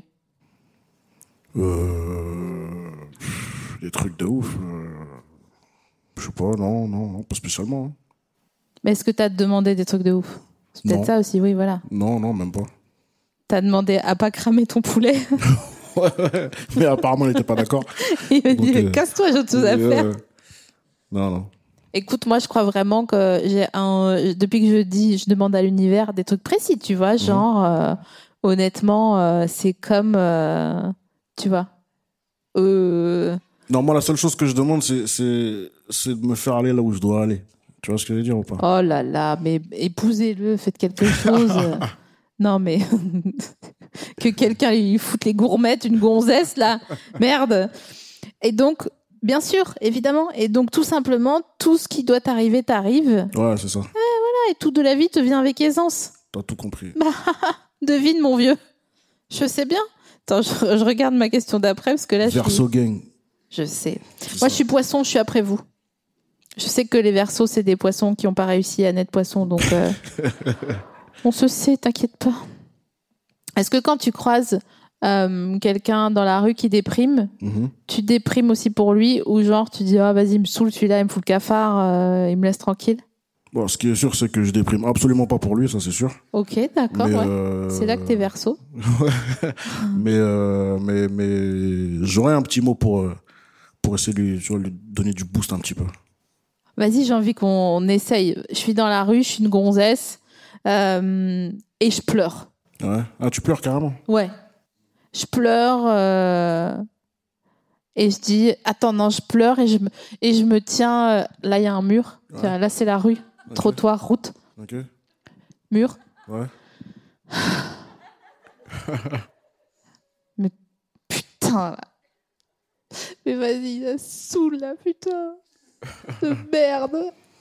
Euh... pff, Des trucs de ouf. euh, Je sais pas, non, non, non, pas spécialement. hein. Mais est-ce que t'as demandé des trucs de ouf ? C'est peut-être Non. ça aussi, oui, voilà. Non, non, même pas. T'as demandé à pas cramer ton poulet. Ouais, ouais. Mais apparemment, il était pas d'accord. Il me dit, Donc, euh, casse-toi, j'ai autre chose à Euh, faire. Non, non. Écoute, moi, je crois vraiment que j'ai un. Depuis que je dis, je demande à l'univers des trucs précis, tu vois, genre, euh, honnêtement, euh, c'est comme, euh, tu vois. Euh... Non, moi, la seule chose que je demande, c'est, c'est, c'est de me faire aller là où je dois aller. Tu vois ce que je veux dire ou pas? Oh là là, mais épousez-le, faites quelque chose. Non, mais que quelqu'un lui foute les gourmettes, une gonzesse, là. Merde. Et donc, bien sûr, évidemment. Et donc, tout simplement, tout ce qui doit t'arriver t'arrive. Ouais, c'est ça. Et tout de la vie te vient avec aisance. T'as tout compris. Bah, devine, mon vieux. Je sais bien. Attends, je, je regarde ma question d'après, parce que là, je suis... Verseau gang. Je sais. C'est Moi, ça. je suis poisson, je suis après vous. Je sais que les Verseaux, c'est des poissons qui n'ont pas réussi à naître poisson, donc euh, on se sait, t'inquiète pas. Est-ce que quand tu croises euh, quelqu'un dans la rue qui déprime, Mhm. tu déprimes aussi pour lui, ou genre tu dis ah vas-y, il me saoule celui-là, il me fout le cafard, euh, il me laisse tranquille. Bon, ce qui est sûr, c'est que je déprime absolument pas pour lui, ça c'est sûr. Ok, d'accord, Mais, ouais. euh, C'est là que t'es Verseau. mais, euh, mais, mais j'aurais un petit mot pour, euh, pour essayer de lui, tu vois, lui donner du boost un petit peu. Vas-y, j'ai envie qu'on essaye. Je suis dans la rue, je suis une gonzesse, euh, et je pleure. Ouais. Ah, tu pleures carrément? Ouais. Je pleure euh, et je dis attends non je pleure et je me et je me tiens euh, là il y a un mur. Ouais. Tiens, là c'est la rue, Ok. trottoir, route, Ok. mur. Ouais. Putain. Là. Mais vas-y, ça saoule là putain. De merde.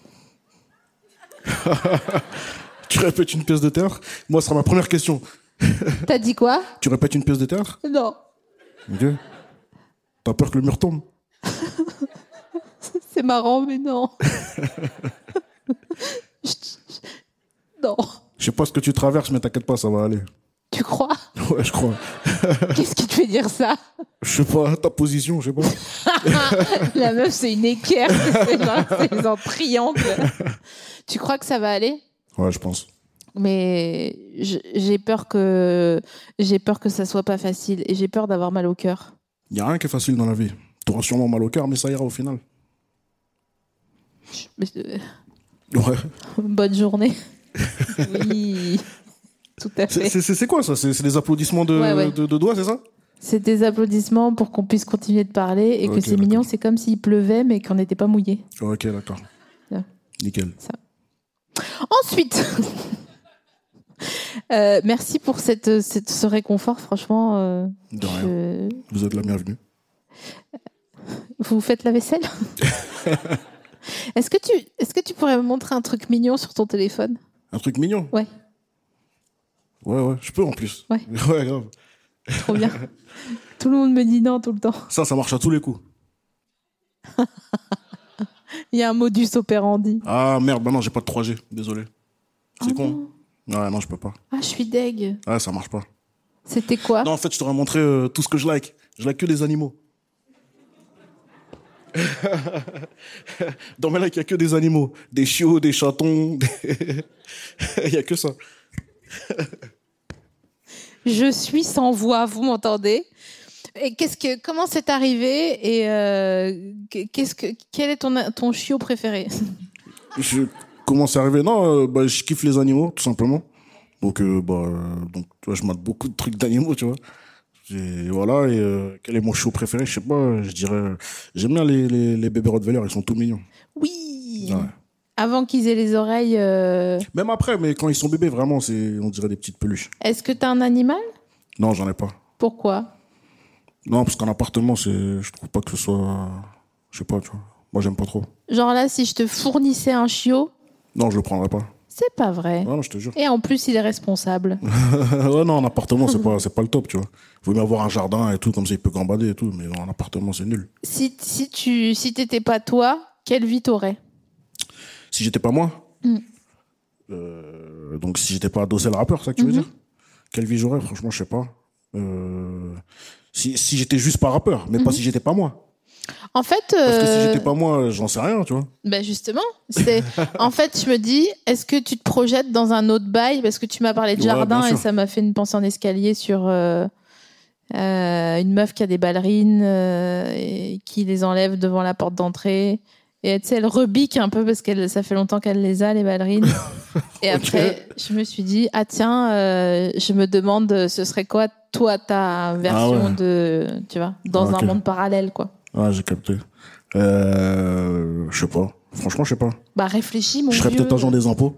Tu répètes une pièce de théâtre? Moi, ce sera ma première question. T'as dit quoi? Tu répètes une pièce de théâtre? Non. Ok. T'as peur que le mur tombe? C'est marrant mais non. Je- je- non. Je sais pas ce que tu traverses, mais t'inquiète pas, ça va aller. Tu crois? Ouais, je crois. Qu'est-ce qui te fait dire ça? Je sais pas, ta position, je sais pas. La meuf, c'est une équerre, c'est genre, c'est en triangle. Tu crois que ça va aller? Ouais, je pense. Mais je- j'ai peur que j'ai peur que ça soit pas facile et j'ai peur d'avoir mal au cœur. Il n'y a rien qui est facile dans la vie. Tu auras sûrement mal au cœur, mais ça ira au final. Mais, euh, Ouais. bonne journée. Oui, tout à C'est, fait. c'est, c'est- c'est quoi ça? C'est, c'est des applaudissements de, Ouais, ouais. de, de doigts, c'est ça? C'est des applaudissements pour qu'on puisse continuer de parler et que Ok, c'est mignon. C'est comme s'il pleuvait mais qu'on n'était pas mouillé. Ok, d'accord. Ouais. Nickel. Ensuite, euh, merci pour cette, cette- ce réconfort. Franchement, euh, De rien. je- Vous êtes la bienvenue. vous faites la vaisselle. Est-ce que tu, est-ce que tu pourrais me montrer un truc mignon sur ton téléphone? Un truc mignon? Ouais, Ouais, ouais, je peux en plus. Ouais. Ouais, grave. trop bien. Tout le monde me dit non tout le temps. Ça, ça marche à tous les coups. Il y a un modus operandi. Ah merde, bah non, j'ai pas de trois G. Désolé. C'est Ah con. Ouais, non, je peux pas. Ah, je suis deg. Ouais, ça marche pas. C'était quoi? Non, en fait, je t'aurais montré euh, tout ce que je like. Je like que les animaux. Dans mes likes, il y a que des animaux. Des chiots, des chatons. des- Il y a que ça. Je suis sans voix, vous m'entendez? Et qu'est-ce que, comment c'est arrivé et euh, qu'est-ce que, quel est ton, ton chiot préféré? Je comment c'est arrivé? Non, euh, bah, je kiffe les animaux, tout simplement. Donc, euh, bah, euh, donc, tu vois, je mate beaucoup de trucs d'animaux, tu vois. Et voilà. Et euh, quel est mon chiot préféré? Je sais pas. Je dirais, euh, j'aime bien les les, les bébés Rottweiler. Ils sont tout mignons. Oui. Ouais. Avant qu'ils aient les oreilles. euh, Même après, mais quand ils sont bébés, vraiment, c'est on dirait des petites peluches. Est-ce que t'as un animal? Non, j'en ai pas. Pourquoi? Non, parce qu'en appartement, c'est, je trouve pas que ce soit, je sais pas, tu vois. Moi, j'aime pas trop. Genre là, si je te fournissais un chiot, Non, je le prendrais pas. c'est pas vrai. Non, non, je te jure. Et en plus, il est responsable. Ouais, non, en appartement, c'est pas, c'est pas le top, tu vois. Faut mieux avoir un jardin et tout, comme ça, il peut gambader et tout, mais en appartement, c'est nul. Si, si tu, si t'étais pas toi, quelle vie t'aurais? Si j'étais pas moi, Mm. euh, donc si j'étais pas Dossel rappeur, c'est ça que tu veux Mhm. dire? Quelle vie j'aurais? Franchement, je sais pas. Euh, si, si j'étais juste pas rappeur, mais pas si j'étais pas moi. En fait, Parce que si euh, j'étais pas moi, j'en sais rien, tu vois. ben justement, c'est. En fait, je me dis, est-ce que tu te projettes dans un autre bail parce que tu m'as parlé de Ouais, jardin bien et sûr. ça m'a fait une pensée en escalier sur euh, euh, une meuf qui a des ballerines euh, et qui les enlève devant la porte d'entrée. Et tu sais, elle rebique un peu parce que ça fait longtemps qu'elle les a, les ballerines. Et après, je me suis dit, ah tiens, euh, je me demande, ce serait quoi, toi, ta version Ah ouais. de, tu vois, dans Ok. un monde parallèle, quoi. Ah, j'ai capté. Euh, je sais pas. Franchement, je sais pas. Bah réfléchis, mon Je serais vieux. peut-être agent des impôts.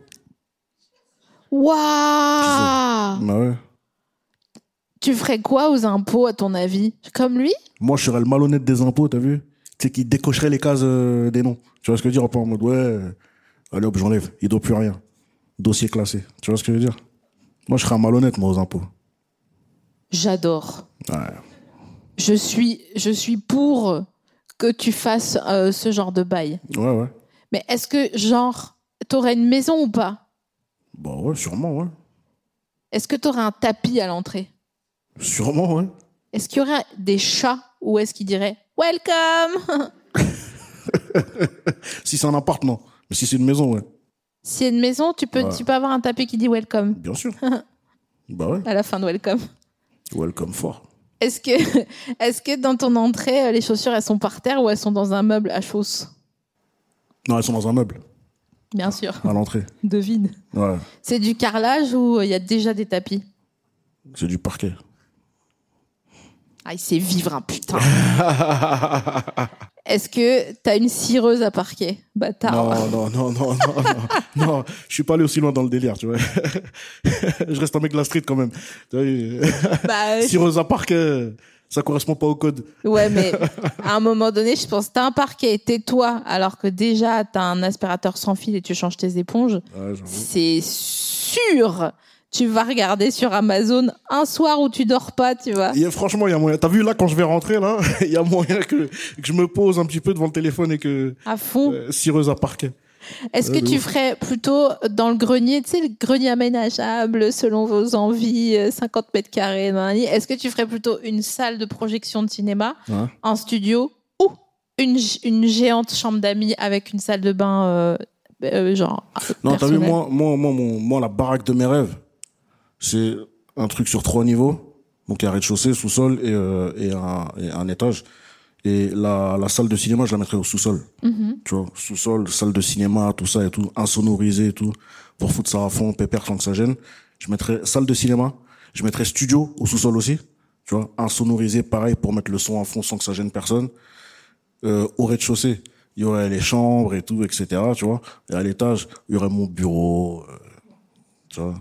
Waouh! Bah ouais. Tu ferais quoi aux impôts, à ton avis? Comme lui? Moi, je serais le malhonnête des impôts, t'as vu? Tu sais, qui décocherait les cases euh, des noms. Tu vois ce que je veux dire? Pas en mode, ouais, euh, allez hop, j'enlève. Il doit plus rien. Dossier classé. Tu vois ce que je veux dire? Moi, je serais un malhonnête, moi, aux impôts. J'adore. Ouais. Je suis, je suis pour que tu fasses euh, ce genre de bail. Ouais, ouais. Mais est-ce que, genre, t'aurais une maison ou pas? Bah ouais, sûrement, ouais. Est-ce que t'aurais un tapis à l'entrée? Sûrement, ouais. Est-ce qu'il y aurait des chats ou est-ce qu'ils diraient welcome? Si c'est un appart, non. Mais si c'est une maison, ouais. S'il y a une maison, tu peux, Ouais. tu peux avoir un tapis qui dit welcome Bien sûr. Bah ouais. à la fin de welcome. Welcome fort. Est-ce que, est-ce que dans ton entrée, les chaussures, elles sont par terre ou elles sont dans un meuble à chausses? Non, elles sont dans un meuble, Bien sûr. à l'entrée. Devine. Ouais. C'est du carrelage ou il y a déjà des tapis? C'est du parquet. Ah, il sait vivre, un putain. Est-ce que t'as une cireuse à parquet? Bâtard. Non, non, non, non, non, non, non, je suis pas allé aussi loin dans le délire, tu vois. Je reste un mec de la street quand même. Tu vois, Bah, cireuse à parquet, ça correspond pas au code. ouais, mais à un moment donné, je pense, t'as un parquet, tais-toi, alors que déjà, t'as un aspirateur sans fil et tu changes tes éponges. Ouais, j'avoue. C'est sûr. Tu vas regarder sur Amazon un soir où tu dors pas, tu vois. Il y a- franchement, il y a moyen. T'as vu là quand je vais rentrer là, il y a moyen que, que je me pose un petit peu devant le téléphone et que À fond. euh, cireuse à parquet. Est-ce que ouais, de tu ouf. ferais plutôt dans le grenier, tu sais, le grenier aménageable selon vos envies, euh, cinquante mètres carrés, nanani. Est-ce que tu ferais plutôt une salle de projection de cinéma, Ouais. un studio ou une, g- une géante chambre d'amis avec une salle de bain euh, euh, genre. Non, t'as vu, personnel. moi, moi, moi, mon, moi, la baraque de mes rêves, c'est un truc sur trois niveaux. Donc, il y a rez-de-chaussée, sous-sol et, euh, et, un, et un étage. Et la, la salle de cinéma, je la mettrais au sous-sol. Mm-hmm. Tu vois, sous-sol, salle de cinéma, tout ça et tout, insonorisé et tout, pour foutre ça à fond, pépère sans que ça gêne. Je mettrais salle de cinéma, je mettrais studio au sous-sol aussi. Tu vois, insonorisé, pareil, pour mettre le son à fond sans que ça gêne personne. Euh, au rez-de-chaussée, il y aurait les chambres et tout, et cetera, tu vois. Et à l'étage, il y aurait mon bureau, euh, tu vois.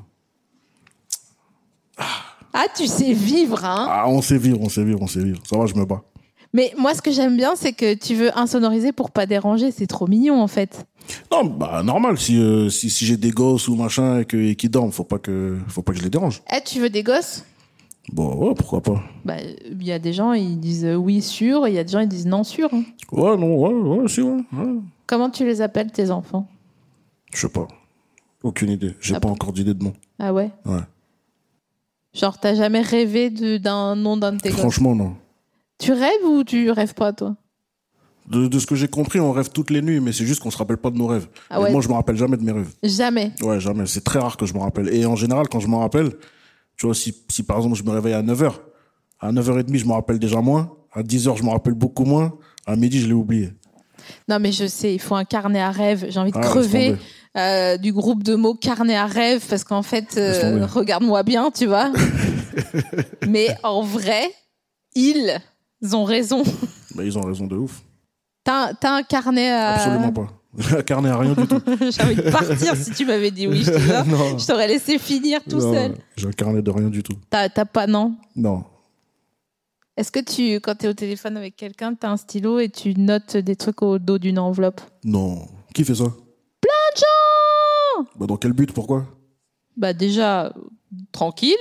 Ah, tu sais vivre, hein. Ah, on sait vivre, on sait vivre, on sait vivre. Ça va, je me bats. Mais moi, ce que j'aime bien, c'est que tu veux insonoriser pour pas déranger. C'est trop mignon, en fait. Non, bah, normal, si, euh, si, si j'ai des gosses ou machin et que, et qu'ils dorment, faut pas que, faut pas que je les dérange. Eh, tu veux des gosses? Bon, ouais, pourquoi pas. Bah, il y a des gens, ils disent euh, oui, sûr, et il y a des gens, ils disent non, sûr. hein. Ouais, non, ouais, ouais, si, ouais, ouais. Comment tu les appelles, tes enfants? Je sais pas. Aucune idée. J'ai Ah pas bon encore d'idée de nom. Ah ouais? Ouais. Genre, t'as jamais rêvé de- d'un nom d'un de tes gosses? Franchement, non. Tu rêves ou tu rêves pas, toi? De, de ce que j'ai compris, on rêve toutes les nuits, mais c'est juste qu'on se rappelle pas de nos rêves. Ah Et ouais. moi, je me rappelle jamais de mes rêves. Jamais. Ouais, jamais. C'est très rare que je me rappelle. Et en général, quand je m'en rappelle, tu vois, si, si par exemple je me réveille à neuf heures, à neuf heures trente, je me rappelle déjà moins. À dix heures, je me rappelle beaucoup moins. À midi, je l'ai oublié. Non, mais je sais, il faut un carnet à rêve. J'ai envie de Ah, laisse crever tomber. euh, du groupe de mots carnet à rêve parce qu'en fait, Laisse euh, tomber. regarde-moi bien, tu vois. Mais en vrai, ils ont raison. Bah, ils ont raison de ouf. T'as, t'as un carnet à... Absolument pas. Carnet à rien du tout. J'ai envie de partir si tu m'avais dit oui, je te jure. Non. Je t'aurais laissé finir tout Non, seul. J'ai un carnet de rien du tout. T'as, t'as pas, non? Non. Est-ce que tu, quand t'es au téléphone avec quelqu'un, t'as un stylo et tu notes des trucs au dos d'une enveloppe? Non. Qui fait ça? Plein de gens! Bah, dans quel but? Pourquoi? Bah déjà, euh, tranquille.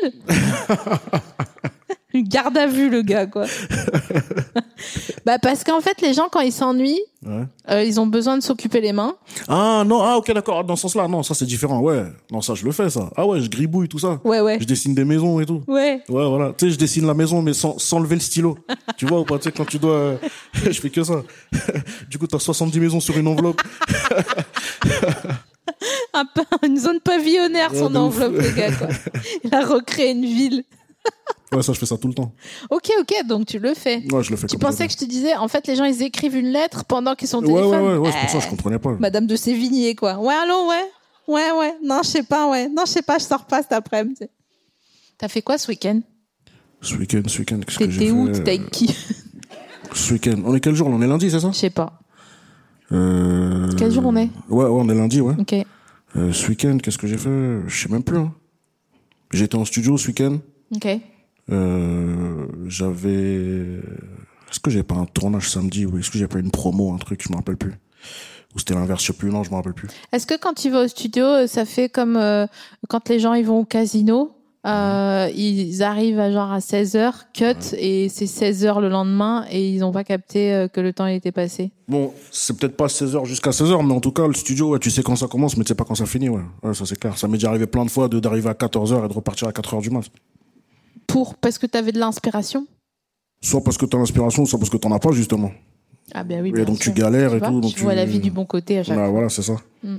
Garde à vue, le gars, quoi. Bah parce qu'en fait, les gens, quand ils s'ennuient, Ouais. euh, ils ont besoin de s'occuper les mains. Ah, non. Ah, ok, d'accord. Dans ce sens-là. Non, ça, c'est différent. Ouais. Non, ça, je le fais, ça. Ah ouais, je gribouille, tout ça. Ouais, ouais. Je dessine des maisons et tout. Ouais. Ouais, voilà. Tu sais, je dessine la maison, mais sans, sans lever le stylo. Tu vois ou pas? Tu sais, quand tu dois... euh, je fais que ça. Du coup, t'as soixante-dix maisons sur une enveloppe. Un peu, une zone pavillonnaire, Ouais, son de ouf. enveloppe, le gars, quoi. Il a recréé une ville. Ouais, ça, je fais ça tout le temps. Ok, ok, donc tu le fais. Ouais, je le fais Tu comme pensais ça. que je te disais, en fait, les gens, ils écrivent une lettre pendant qu'ils sont au Ouais, ouais, téléphone. ouais, ouais, c'est pour ça que je Eh, comprenais pas. Madame de Sévigné, quoi. Ouais, allô, ouais. Ouais, ouais. Non, je sais pas, ouais. Non, je sais pas, je sors pas cet après-midi. T'as fait quoi ce week-end? Ce week-end, ce week-end, qu'est-ce que j'ai T'étais fait où? T'étais avec qui? Ce week-end. On est quel jour? On est lundi, c'est ça? Je sais pas. Euh... Quel jour on est? Ouais, ouais, on est lundi, ouais. Ok. Euh, ce week-end, qu'est-ce que j'ai fait? Je sais même plus. Hein. J'étais en studio ce week-end. Ok. Euh, j'avais... Est-ce que j'avais pas un tournage samedi ou est-ce que j'avais pas une promo, un truc, je me rappelle plus. Ou c'était l'inverse, je sais plus, non, je me rappelle plus. Est-ce que quand tu vas au studio, ça fait comme euh, quand les gens ils vont au casino, euh, ils arrivent à genre à seize heures, cut, et c'est seize heures le lendemain et ils ont pas capté euh, que le temps il était passé? Bon, c'est peut-être pas seize heures jusqu'à seize heures, mais en tout cas, le studio, ouais, tu sais quand ça commence, mais tu sais pas quand ça finit, ouais. Ouais, ça c'est clair. Ça m'est déjà arrivé plein de fois de, d'arriver à quatorze heures et de repartir à quatre heures du mat. Pour, parce que t'avais de l'inspiration? Soit parce que t'as l'inspiration, soit parce que t'en as pas, justement. Ah ben oui, Et bien donc sûr. tu galères Tu et vois, tout. Donc tu vois tu- la vie du bon côté à chaque Bah, fois. voilà, c'est ça. Mm.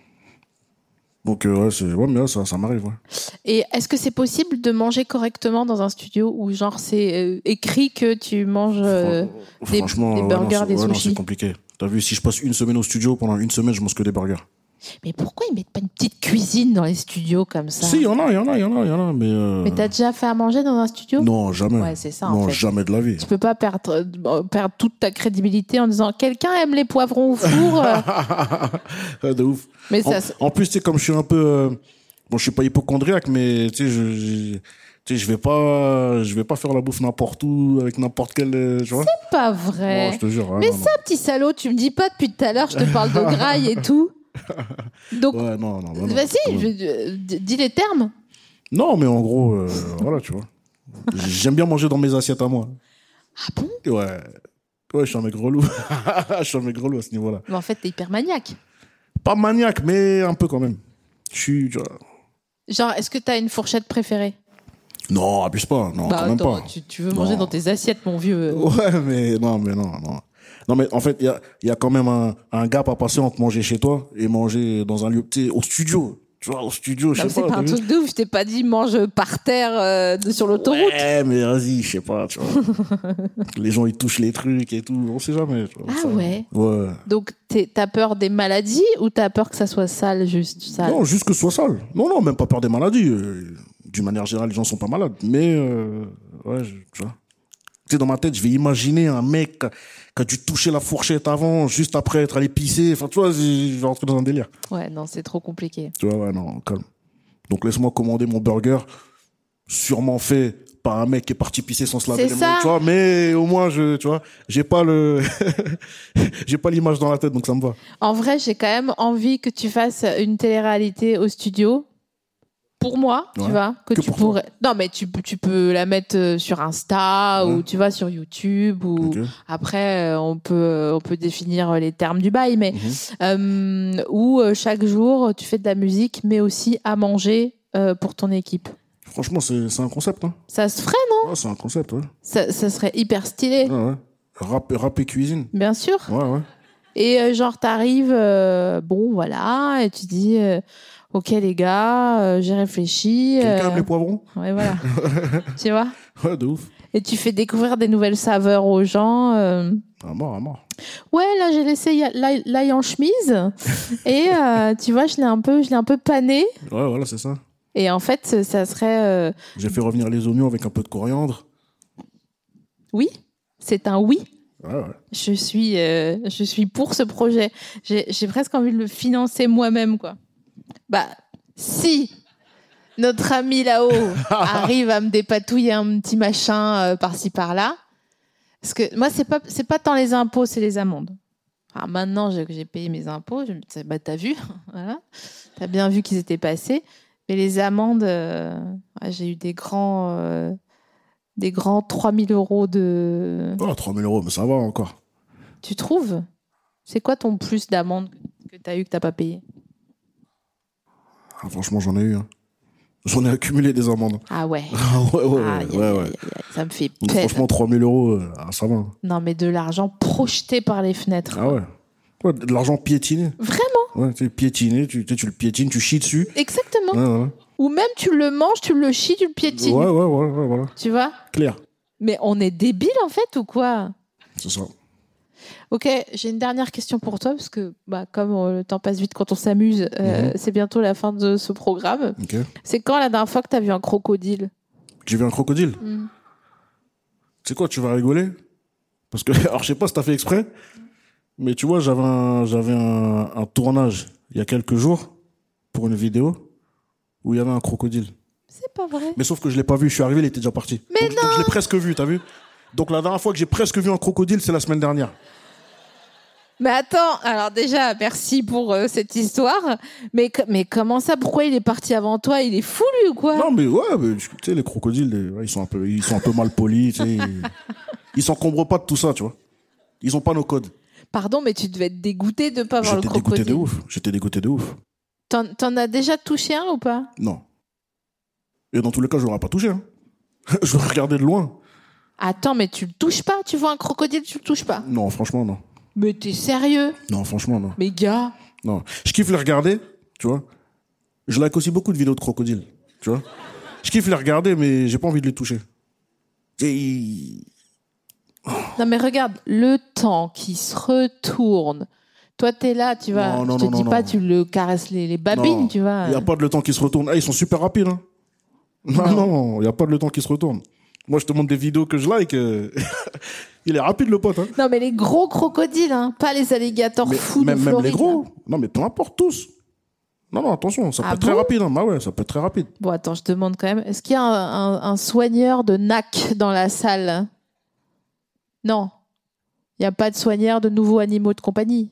Donc, euh, ouais, c'est, ouais, mais là, ça, ça m'arrive, ouais. Et est-ce que c'est possible de manger correctement dans un studio où genre c'est euh, écrit que tu manges euh, des, Franchement, des ouais, burgers, non, c'est- des ouais, non, sushis? c'est compliqué. T'as vu, si je passe une semaine au studio, pendant une semaine, je mange que des burgers. Mais pourquoi ils mettent pas une petite cuisine dans les studios comme ça? Si, il y en a, il y en a, il y en a, il y en a, mais. Euh... Mais t'as déjà fait à manger dans un studio? Non, jamais. Ouais, c'est ça, en Non, fait. jamais de la vie. Tu peux pas perdre, euh, perdre toute ta crédibilité en disant quelqu'un aime les poivrons au four. euh. de ouf. Mais En, ça, c'est- en plus, tu sais, comme je suis un peu. euh, Bon, je suis pas hypochondriaque, mais tu sais, je. je- Tu sais, je vais pas, je vais pas faire la bouffe n'importe où, avec n'importe quel, euh, tu vois. pas vrai. Non, je te jure. hein, Mais non, ça, petit salaud, tu me dis pas depuis tout à l'heure, je te parle de graille et tout. Donc, non. Ouais, non, non. bah non, vas-y, quand même. je- euh, d- dis les termes. Non, mais en gros, euh, voilà, tu vois. J'aime bien manger dans mes assiettes à moi. Ah bon? Ouais. Ouais, je suis un mec relou. Je suis un mec relou à ce niveau-là. Mais en fait, t'es hyper maniaque. Pas maniaque, mais un peu quand même. Je suis, tu vois. Genre, est-ce que t'as une fourchette préférée? Non, abuse pas. Non, Bah quand même attends, pas. tu, tu veux manger Non. dans tes assiettes, mon vieux. Ouais, mais non, mais non, non. Non, mais en fait, il y a, il y a quand même un, un gap à passer entre manger chez toi et manger dans un lieu, tu sais, au studio. Tu vois, au studio, je Non, sais mais pas. c'est pas t'as un vu truc de ouf. Je t'ai pas dit mange par terre euh, de- sur l'autoroute. Ouais, mais vas-y, je sais pas, tu vois. Les gens, ils touchent les trucs et tout. On sait jamais. Tu vois, Ah ça. ouais. Ouais. Donc t'es- t'as peur des maladies ou t'as peur que ça soit sale, juste sale? Non, juste que ce soit sale. Non, non, même pas peur des maladies. Euh, D'une manière générale, les gens sont pas malades. Mais, euh, ouais, je- tu vois. Tu sais, dans ma tête, je vais imaginer un mec qui a, qui a dû toucher la fourchette avant, juste après être allé pisser. Enfin, tu vois, je je vais rentrer dans un délire. Ouais, non, c'est trop compliqué. Tu vois, ouais, non, calme. Donc, laisse-moi commander mon burger, sûrement fait par un mec qui est parti pisser sans se laver C'est les ça. mains, tu vois. Mais au moins, je, tu vois, j'ai pas le, j'ai pas l'image dans la tête, donc ça me va. En vrai, j'ai quand même envie que tu fasses une télé-réalité au studio. Pour moi, tu Ouais. vois, que, Que tu pour toi. pourrais. Non, mais tu, peux- tu peux la mettre euh, sur Insta Ouais. ou tu vois sur YouTube ou Ok. après euh, on peut on peut définir les termes du bail, mais Mhm. euh, où euh, chaque jour tu fais de la musique, mais aussi à manger euh, pour ton équipe. Franchement, c'est, c'est un concept, hein. Ça se ferait, non? Ouais, c'est un concept, ouais. Ça, ça serait hyper stylé, Ouais, ouais. Rap, rap et cuisine. bien sûr. Ouais, ouais. Et euh, genre, t'arrives, euh, bon, voilà, et tu dis, euh, ok les gars, euh, j'ai réfléchi. Quelqu'un euh, aime les poivrons? Ouais, voilà. Tu vois? Ouais, de ouf. Et tu fais découvrir des nouvelles saveurs aux gens. euh. À mort, à mort. Ouais, là, j'ai laissé y- l'ail l'ail en chemise. Et euh, tu vois, je l'ai un peu, je l'ai un peu pané. Ouais, voilà, c'est ça. Et en fait, ça serait... euh, J'ai fait revenir les oignons avec un peu de coriandre. Oui, c'est un oui. Ouais, ouais. Je suis, euh, je suis pour ce projet. J'ai j'ai presque envie de le financer moi-même, quoi. Bah, si notre ami là-haut arrive à me dépatouiller un petit machin euh, par-ci par-là, parce que moi, c'est pas, c'est pas tant les impôts, c'est les amendes. Alors maintenant j'ai- que j'ai payé mes impôts, je me dis, bah t'as vu, voilà, t'as bien vu qu'ils étaient passés. Mais les amendes, euh, ouais, j'ai eu des grands, euh, des grands trois mille euros de. Oh, trois mille euros, mais ça va encore. Tu trouves? C'est quoi ton plus d'amende que t'as eu que t'as pas payé? Ah, franchement, j'en ai eu. Hein. J'en ai accumulé des amendes. Ah ouais. Ah, ouais, ouais, ouais. Aïe, aïe, ouais, aïe, ouais. aïe, aïe, ça me fait Donc, peine. franchement, trois mille euros, euh, ah, ça va. Non, mais de l'argent projeté par les fenêtres. Ah ouais. Ouais, de l'argent piétiné. Vraiment? Ouais, tu sais, piétiné, tu, tu, sais, tu le piétines, tu chies dessus. Exactement. Ouais, ouais. Ou même tu le manges, tu le chies, tu le piétines. Ouais, ouais, ouais, ouais, voilà. Tu vois? Clair. Mais on est débile en fait ou quoi? C'est ça. Ok, j'ai une dernière question pour toi parce que bah, comme euh, le temps passe vite quand on s'amuse, euh, Mhm. c'est bientôt la fin de ce programme. Ok. C'est quand la dernière fois que t'as vu un crocodile? J'ai vu un crocodile. Mm. Tu sais quoi, tu vas rigoler? Parce que, alors, je sais pas si t'as fait exprès, mais tu vois, j'avais un, j'avais un, un tournage il y a quelques jours pour une vidéo où il y avait un crocodile. C'est pas vrai. Mais sauf que je l'ai pas vu, je suis arrivé, il était déjà parti. Mais donc, donc je l'ai presque vu, t'as vu? Donc la dernière fois que j'ai presque vu un crocodile, c'est la semaine dernière. Mais attends, alors déjà, merci pour euh, cette histoire. Mais, co- mais comment ça? Pourquoi il est parti avant toi? Il est fou lui ou quoi? Non, mais ouais, mais, tu sais, les crocodiles, les- ouais, ils sont un peu, ils sont un peu mal polis, tu sais. Ils, ils s'encombrent pas de tout ça, tu vois. Ils ont pas nos codes. Pardon, mais tu devais être dégoûté de pas voir le J'étais dégoûté crocodile. de ouf. J'étais dégoûté de ouf. T'en, t'en as déjà touché un ou pas? Non. Et dans tous les cas, je l'aurais pas touché. Hein. Je le regardais de loin. Attends, mais tu le touches pas? Tu vois un crocodile, tu le touches pas? Non, franchement, non. Mais t'es sérieux? Non, franchement, non. Mais gars, Non. Je kiffe les regarder, tu vois. Je like aussi beaucoup de vidéos de crocodiles, tu vois. Je kiffe les regarder, mais j'ai pas envie de les toucher. Et ils- non mais regarde, le temps qui se retourne. Toi, t'es là, tu vois. Non, non, je te non, dis non, pas, non. tu le caresses les, les babines, Non, tu vois. Il n'y a pas de le temps qui se retourne. Ah, ils sont super rapides. Hein. Non, Non. non, il n'y a pas de le temps qui se retourne. Moi, je te montre des vidéos que je like. euh, il est rapide, le pote. Hein. Non, mais les gros crocodiles, hein, pas les alligators Mais fous même, de même Floride. les gros. là. Non, mais peu importe, tous. Non, non, attention, ça peut Ah être très bon rapide. Hein. Bah ouais, ça peut être très rapide. Bon, attends, je te demande quand même. Est-ce qu'il y a un, un- un soigneur de N A C dans la salle? Non. Il n'y a pas de soigneur de nouveaux animaux de compagnie.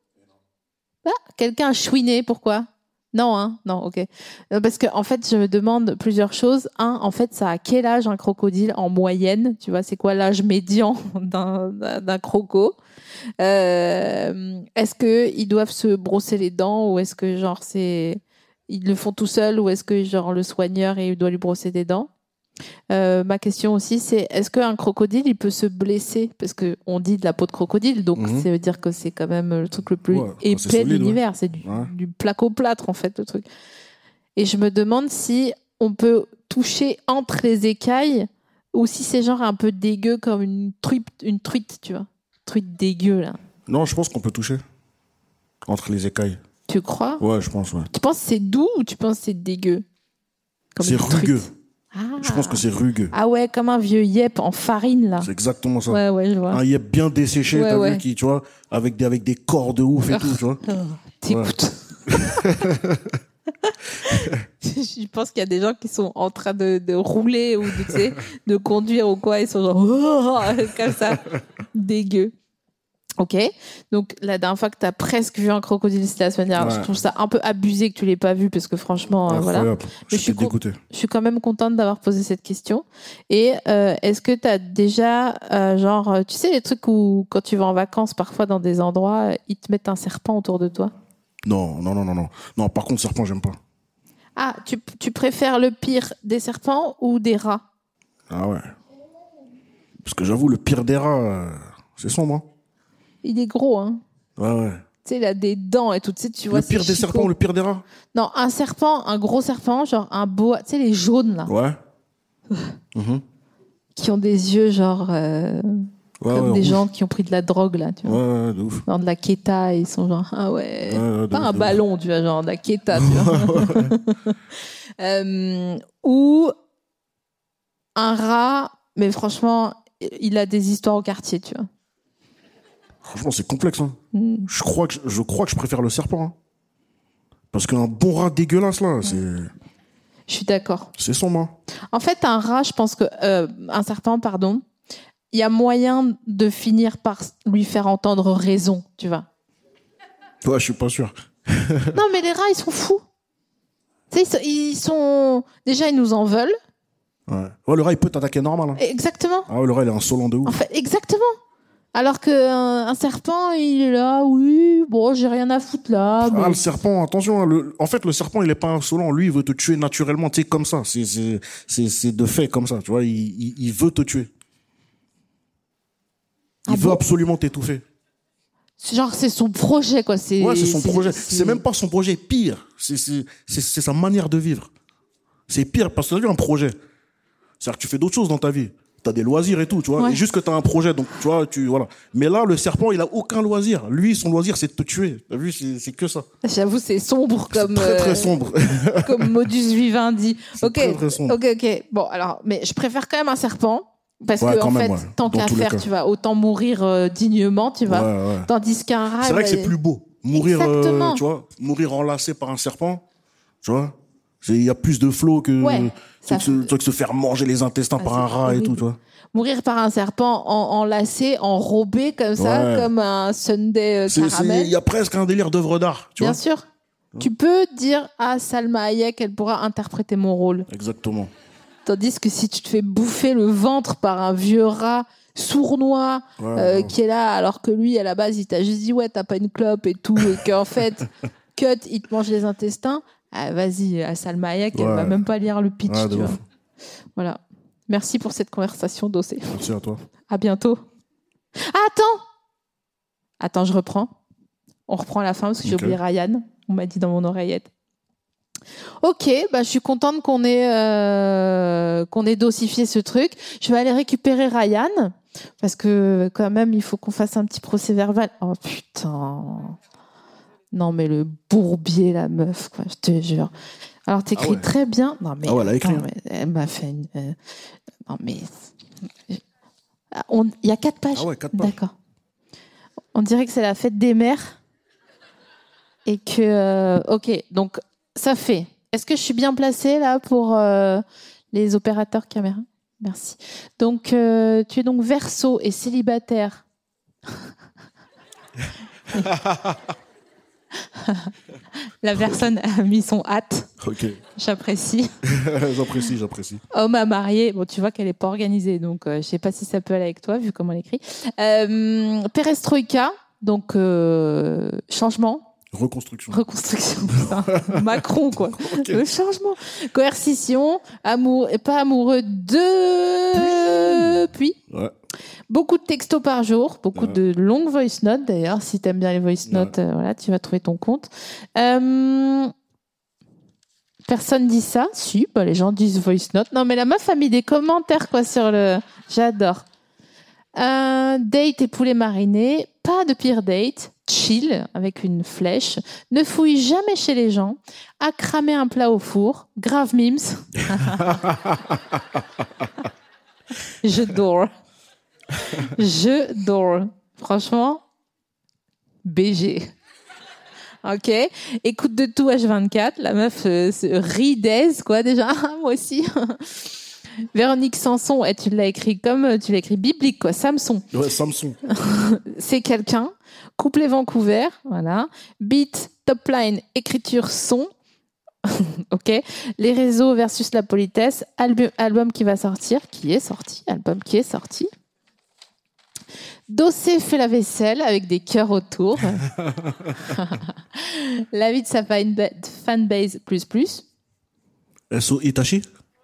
Ah, quelqu'un a chouiné, pourquoi? Non, hein, non, ok. Euh, Parce que en fait, je me demande plusieurs choses. Un, en fait, ça a quel âge un crocodile en moyenne? Tu vois, c'est quoi l'âge médian d'un d'un- d'un croco? Euh, est-ce que ils doivent se brosser les dents ou est-ce que genre c'est ils le font tout seuls ou est-ce que genre le soigneur il doit lui brosser des dents? Euh, ma question aussi, c'est est-ce qu'un crocodile, il peut se blesser? Parce qu'on dit de la peau de crocodile, donc Mhm. ça veut dire que c'est quand même le truc le plus Ouais, enfin, épais c'est solide, de l'univers. C'est du, Ouais. du placo-plâtre, en fait, le truc. Et je me demande si on peut toucher entre les écailles ou si c'est genre un peu dégueu comme une truite, une truite, tu vois. Truite dégueu, là. Non, je pense qu'on peut toucher. Entre les écailles. Tu crois? Ouais, je pense, ouais. Tu penses que c'est doux ou tu penses que c'est dégueu? Comme C'est une truite. rugueux. Ah. Je pense que c'est rugueux. Ah ouais, comme un vieux yep en farine, là. C'est exactement ça. Ouais, ouais, je vois. Un yep bien desséché, Ouais, t'as ouais. vu, qui, tu vois, avec des, avec des corps de ouf et tout, tu vois. T'écoutes. Je pense qu'il y a des gens qui sont en train de, de rouler ou de, tu sais, de conduire ou quoi. Ils sont genre oh, comme ça. Dégueu. Ok. Donc, la dernière fois que tu as presque vu un crocodile, c'était la semaine dernière. Ouais. Je trouve ça un peu abusé que tu l'aies pas vu parce que franchement, euh, voilà. Incroyable. Mais Je je suis suis con- dégoûté. Je suis quand même contente d'avoir posé cette question. Et euh, est-ce que tu as déjà, euh, genre, tu sais, les trucs où quand tu vas en vacances, parfois dans des endroits, ils te mettent un serpent autour de toi? Non, non, non, non, non. Non, par contre, serpent, j'aime pas. Ah, tu, tu préfères le pire des serpents ou des rats? Ah ouais. Parce que j'avoue, le pire des rats, euh, c'est sombre, hein. Il est gros, hein. Ouais, ouais. Tu sais, il a des dents et tout. Tu sais, tu vois, Le pire c'est des chicot. serpents ou le pire des rats? Non, un serpent, un gros serpent, genre un boa. Tu sais, les jaunes, là, Ouais. Mhm. qui ont des yeux, genre, euh, Ouais, comme ouais, des rouge. gens qui ont pris de la drogue, là, tu Ouais, vois. ouais, de ouf. Genre de la keta, et ils sont genre, ah ouais. Ouais, ouais, de Pas ouf, un de ballon, tu vois, genre de la keta, tu vois. Euh, ou un rat, mais franchement, il a des histoires au quartier, tu vois. Franchement, c'est complexe, hein. Mm. Je crois que je, je crois que je préfère le serpent, hein. Parce qu'un bon rat dégueulasse, là, c'est, Je suis d'accord. c'est sombre, hein. En fait, un rat, je pense que euh, un serpent, pardon, il y a moyen de finir par lui faire entendre raison, tu vois. Ouais, je suis pas sûr. Non, mais les rats, ils sont fous. Tu sais, ils sont, ils sont- déjà, ils nous en veulent. Ouais. Ouais, le rat, il peut t'attaquer normal, hein. Exactement. Ah ouais, le rat, il est insolent de ouf. En fait, exactement. Alors qu'un un serpent, il est là, oui, bon, j'ai rien à foutre là. Ah, mais- le serpent, attention, hein, le, en fait, le serpent, il est pas insolent. Lui, il veut te tuer naturellement, tu sais, comme ça. C'est, c'est, c'est, c'est de fait comme ça, tu vois. Il, il, il veut te tuer. Il Ah veut bon absolument t'étouffer. C'est genre, c'est son projet, quoi. C'est, Ouais, c'est son projet. C'est même pas son projet, pire. C'est, c'est, c'est, c'est sa manière de vivre. C'est pire parce que t'as vu un projet. C'est-à-dire que tu fais d'autres choses dans ta vie. T'as des loisirs et tout, tu vois. Ouais. Et juste que t'as un projet, donc, tu vois, tu, voilà. Mais là, le serpent, il a aucun loisir. Lui, son loisir, c'est de te tuer. T'as vu, c'est, c'est que ça. J'avoue, c'est sombre comme. Très, très euh, sombre. comme modus vivendi. C'est Ok, très, très sombre. ok, ok. Bon, alors, mais je préfère quand même un serpent. Parce Ouais, que, quand en même, fait, ouais. tant Dans qu'à tous les faire, cas. tu vas autant mourir euh, dignement, tu vois. Ouais, ouais. Tandis qu'un rat. C'est vrai que bah, c'est plus beau. Mourir, euh, Exactement. tu vois, mourir enlacé par un serpent, tu vois. C'est- Il y a plus de flow que, Ouais, que, ça que se, tu vois, que se faire manger les intestins Ah, par c'est un rat et horrible. tout, tu vois. Mourir par un serpent en, enlacé, enrobé comme ça, Ouais. comme un sundae euh, C'est- c'est- caramel. Il y a presque un délire d'œuvre d'art, tu Bien vois. sûr. Tu peux dire à Salma Hayek, elle pourra interpréter mon rôle. Exactement. Tandis que si tu te fais bouffer le ventre par un vieux rat sournois Ouais, euh, ouais. qui est là, alors que lui, à la base, il t'a juste dit ouais, t'as pas une clope et tout, et qu'en fait, cut, il te mange les intestins. Ah, vas-y, à Salma Hayek, elle Ouais. va même pas lire le pitch, Ouais, de tu vois. ouf. Voilà. Merci pour cette conversation, Dossé. Merci à toi. À bientôt. Ah, attends Attends, je reprends. On reprend à la fin parce que j'ai Ok. oublié Ryan. On m'a dit dans mon oreillette. Ok, bah, je suis contente qu'on ait, euh, qu'on ait dossifié ce truc. Je vais aller récupérer Ryan parce que quand même, il faut qu'on fasse un petit procès verbal. Oh putain. Non, mais le bourbier, la meuf, quoi, je te jure. Alors, t'écris Ah ouais. très bien. Non, mais, Ah ouais, elle a écrit, attends, hein. mais elle m'a fait une. euh, Non, mais. Ah, on- Il y a quatre pages. Ah ouais, quatre pages. D'accord. On dirait que c'est la fête des mères. Et que. euh, ok, donc, ça fait. Est-ce que je suis bien placée, là, pour euh, les opérateurs caméra? Merci. Donc, euh, tu es donc Verseau et célibataire. La personne a mis son hâte. Ok. J'apprécie. J'apprécie, j'apprécie. Homme à marier. Bon, tu vois qu'elle n'est pas organisée, donc euh, je sais pas si ça peut aller avec toi, vu comment elle écrit. Euh, perestroïka, donc euh, changement. Reconstruction. Reconstruction, putain. Macron, quoi. Okay. Le changement. Coercition, amour, et pas amoureux de... Puis. Ouais. Beaucoup de textos par jour, beaucoup ouais. de longues voice notes, d'ailleurs. Si t'aimes bien les voice notes, ouais. euh, voilà, tu vas trouver ton compte. Euh... Personne dit ça. Si, bah, les gens disent voice note. Non, mais la meuf a mis des commentaires, quoi, sur le... J'adore. Euh, date et poulet mariné. Pas de pire date. Chill, avec une flèche. Ne fouille jamais chez les gens. A cramé un plat au four. Grave memes. Je dors. Je dors. Franchement, B G. Ok. Écoute de tout H vingt-quatre. La meuf euh, rit d'aise, quoi, déjà. Moi aussi. Véronique Sanson, et tu l'as écrit comme tu l'as écrit biblique, quoi. Samson. Ouais, Samson. C'est quelqu'un. Couplet Vancouver, voilà. Beat, top line, écriture, son. Ok. Les réseaux versus la politesse. Album, album qui va sortir, qui est sorti. Album qui est sorti. Dossé fait la vaisselle avec des cœurs autour. La vie de sa fanbase plus plus. S O Itachi.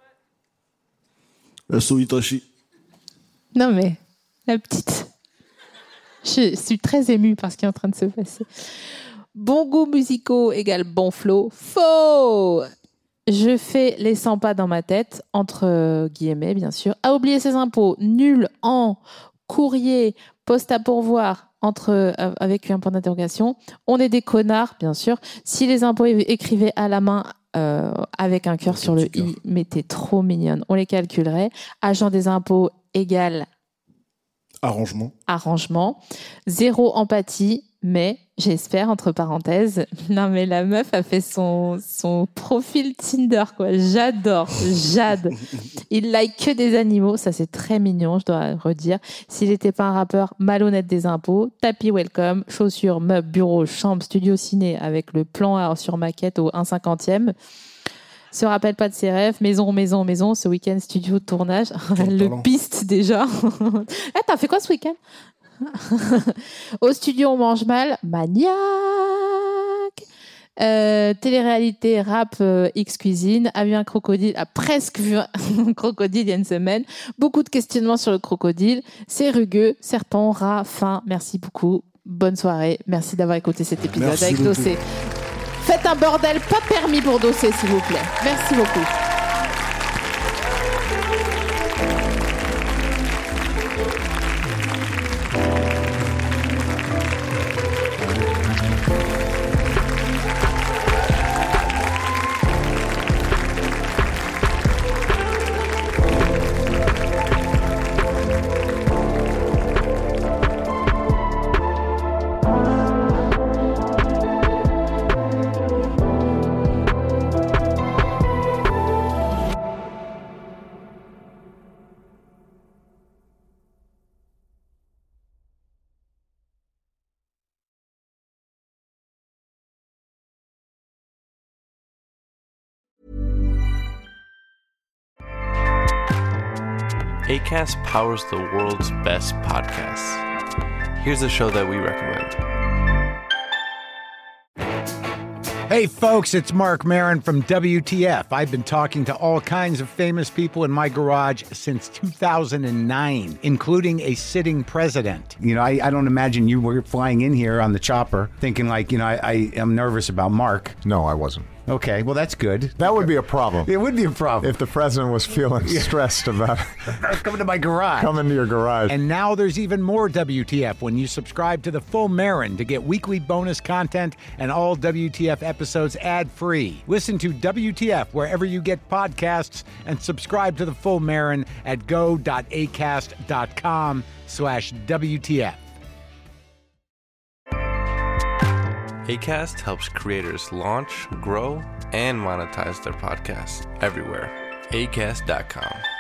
S O Itachi. Non mais, la petite... Je suis très émue par ce qui est en train de se passer. Bon goût musicaux égale bon flow. Faux! Je fais les cent pas dans ma tête, entre guillemets, bien sûr. A oublier ses impôts, nul en courrier, poste à pourvoir, entre, euh, avec un point d'interrogation. On est des connards, bien sûr. Si les impôts écrivaient à la main, euh, avec un cœur sur le i, mais t'es trop mignonne, on les calculerait. Agent des impôts égale... Arrangement. Arrangement. Zéro empathie, mais j'espère, entre parenthèses. Non, mais la meuf a fait son, son profil Tinder, quoi. J'adore. Jade. Il like que des animaux. Ça, c'est très mignon, je dois redire. S'il n'était pas un rappeur malhonnête des impôts, tapis welcome, chaussures, meubles, bureaux, chambre, studio ciné avec le plan sur maquette au un cinquantième. Se rappelle pas de ses rêves, maison, maison, maison, ce week-end studio de tournage. Le talent. Piste déjà. Eh, t'as fait quoi ce week-end? Au studio, on mange mal. Maniaque. Euh, télé-réalité, rap, euh, X-Cuisine. A vu un crocodile, a presque vu un crocodile il y a une semaine. Beaucoup de questionnements sur le crocodile. C'est rugueux, serpent, rat, faim. Merci beaucoup. Bonne soirée. Merci d'avoir écouté cet épisode Merci avec Dossé. Faites un bordel pas permis pour Dossé, s'il vous plaît. Merci beaucoup. Acast powers the world's best podcasts. Here's a show that we recommend. Hey folks, it's Mark Maron from W T F. I've been talking to all kinds of famous people in my garage since two thousand nine, including a sitting president. You know, I, I don't imagine you were flying in here on the chopper thinking like, you know, I, I am nervous about Mark. No, I wasn't. Okay, well, that's good. That would be a problem. It would be a problem. If the president was feeling yeah. stressed about coming to my garage. Come into your garage. And now there's even more W T F when you subscribe to the Full Marin to get weekly bonus content and all W T F episodes ad-free. Listen to W T F wherever you get podcasts and subscribe to the Full Marin at go.acast.com slash WTF. Acast helps creators launch, grow, and monetize their podcasts everywhere. acast dot com.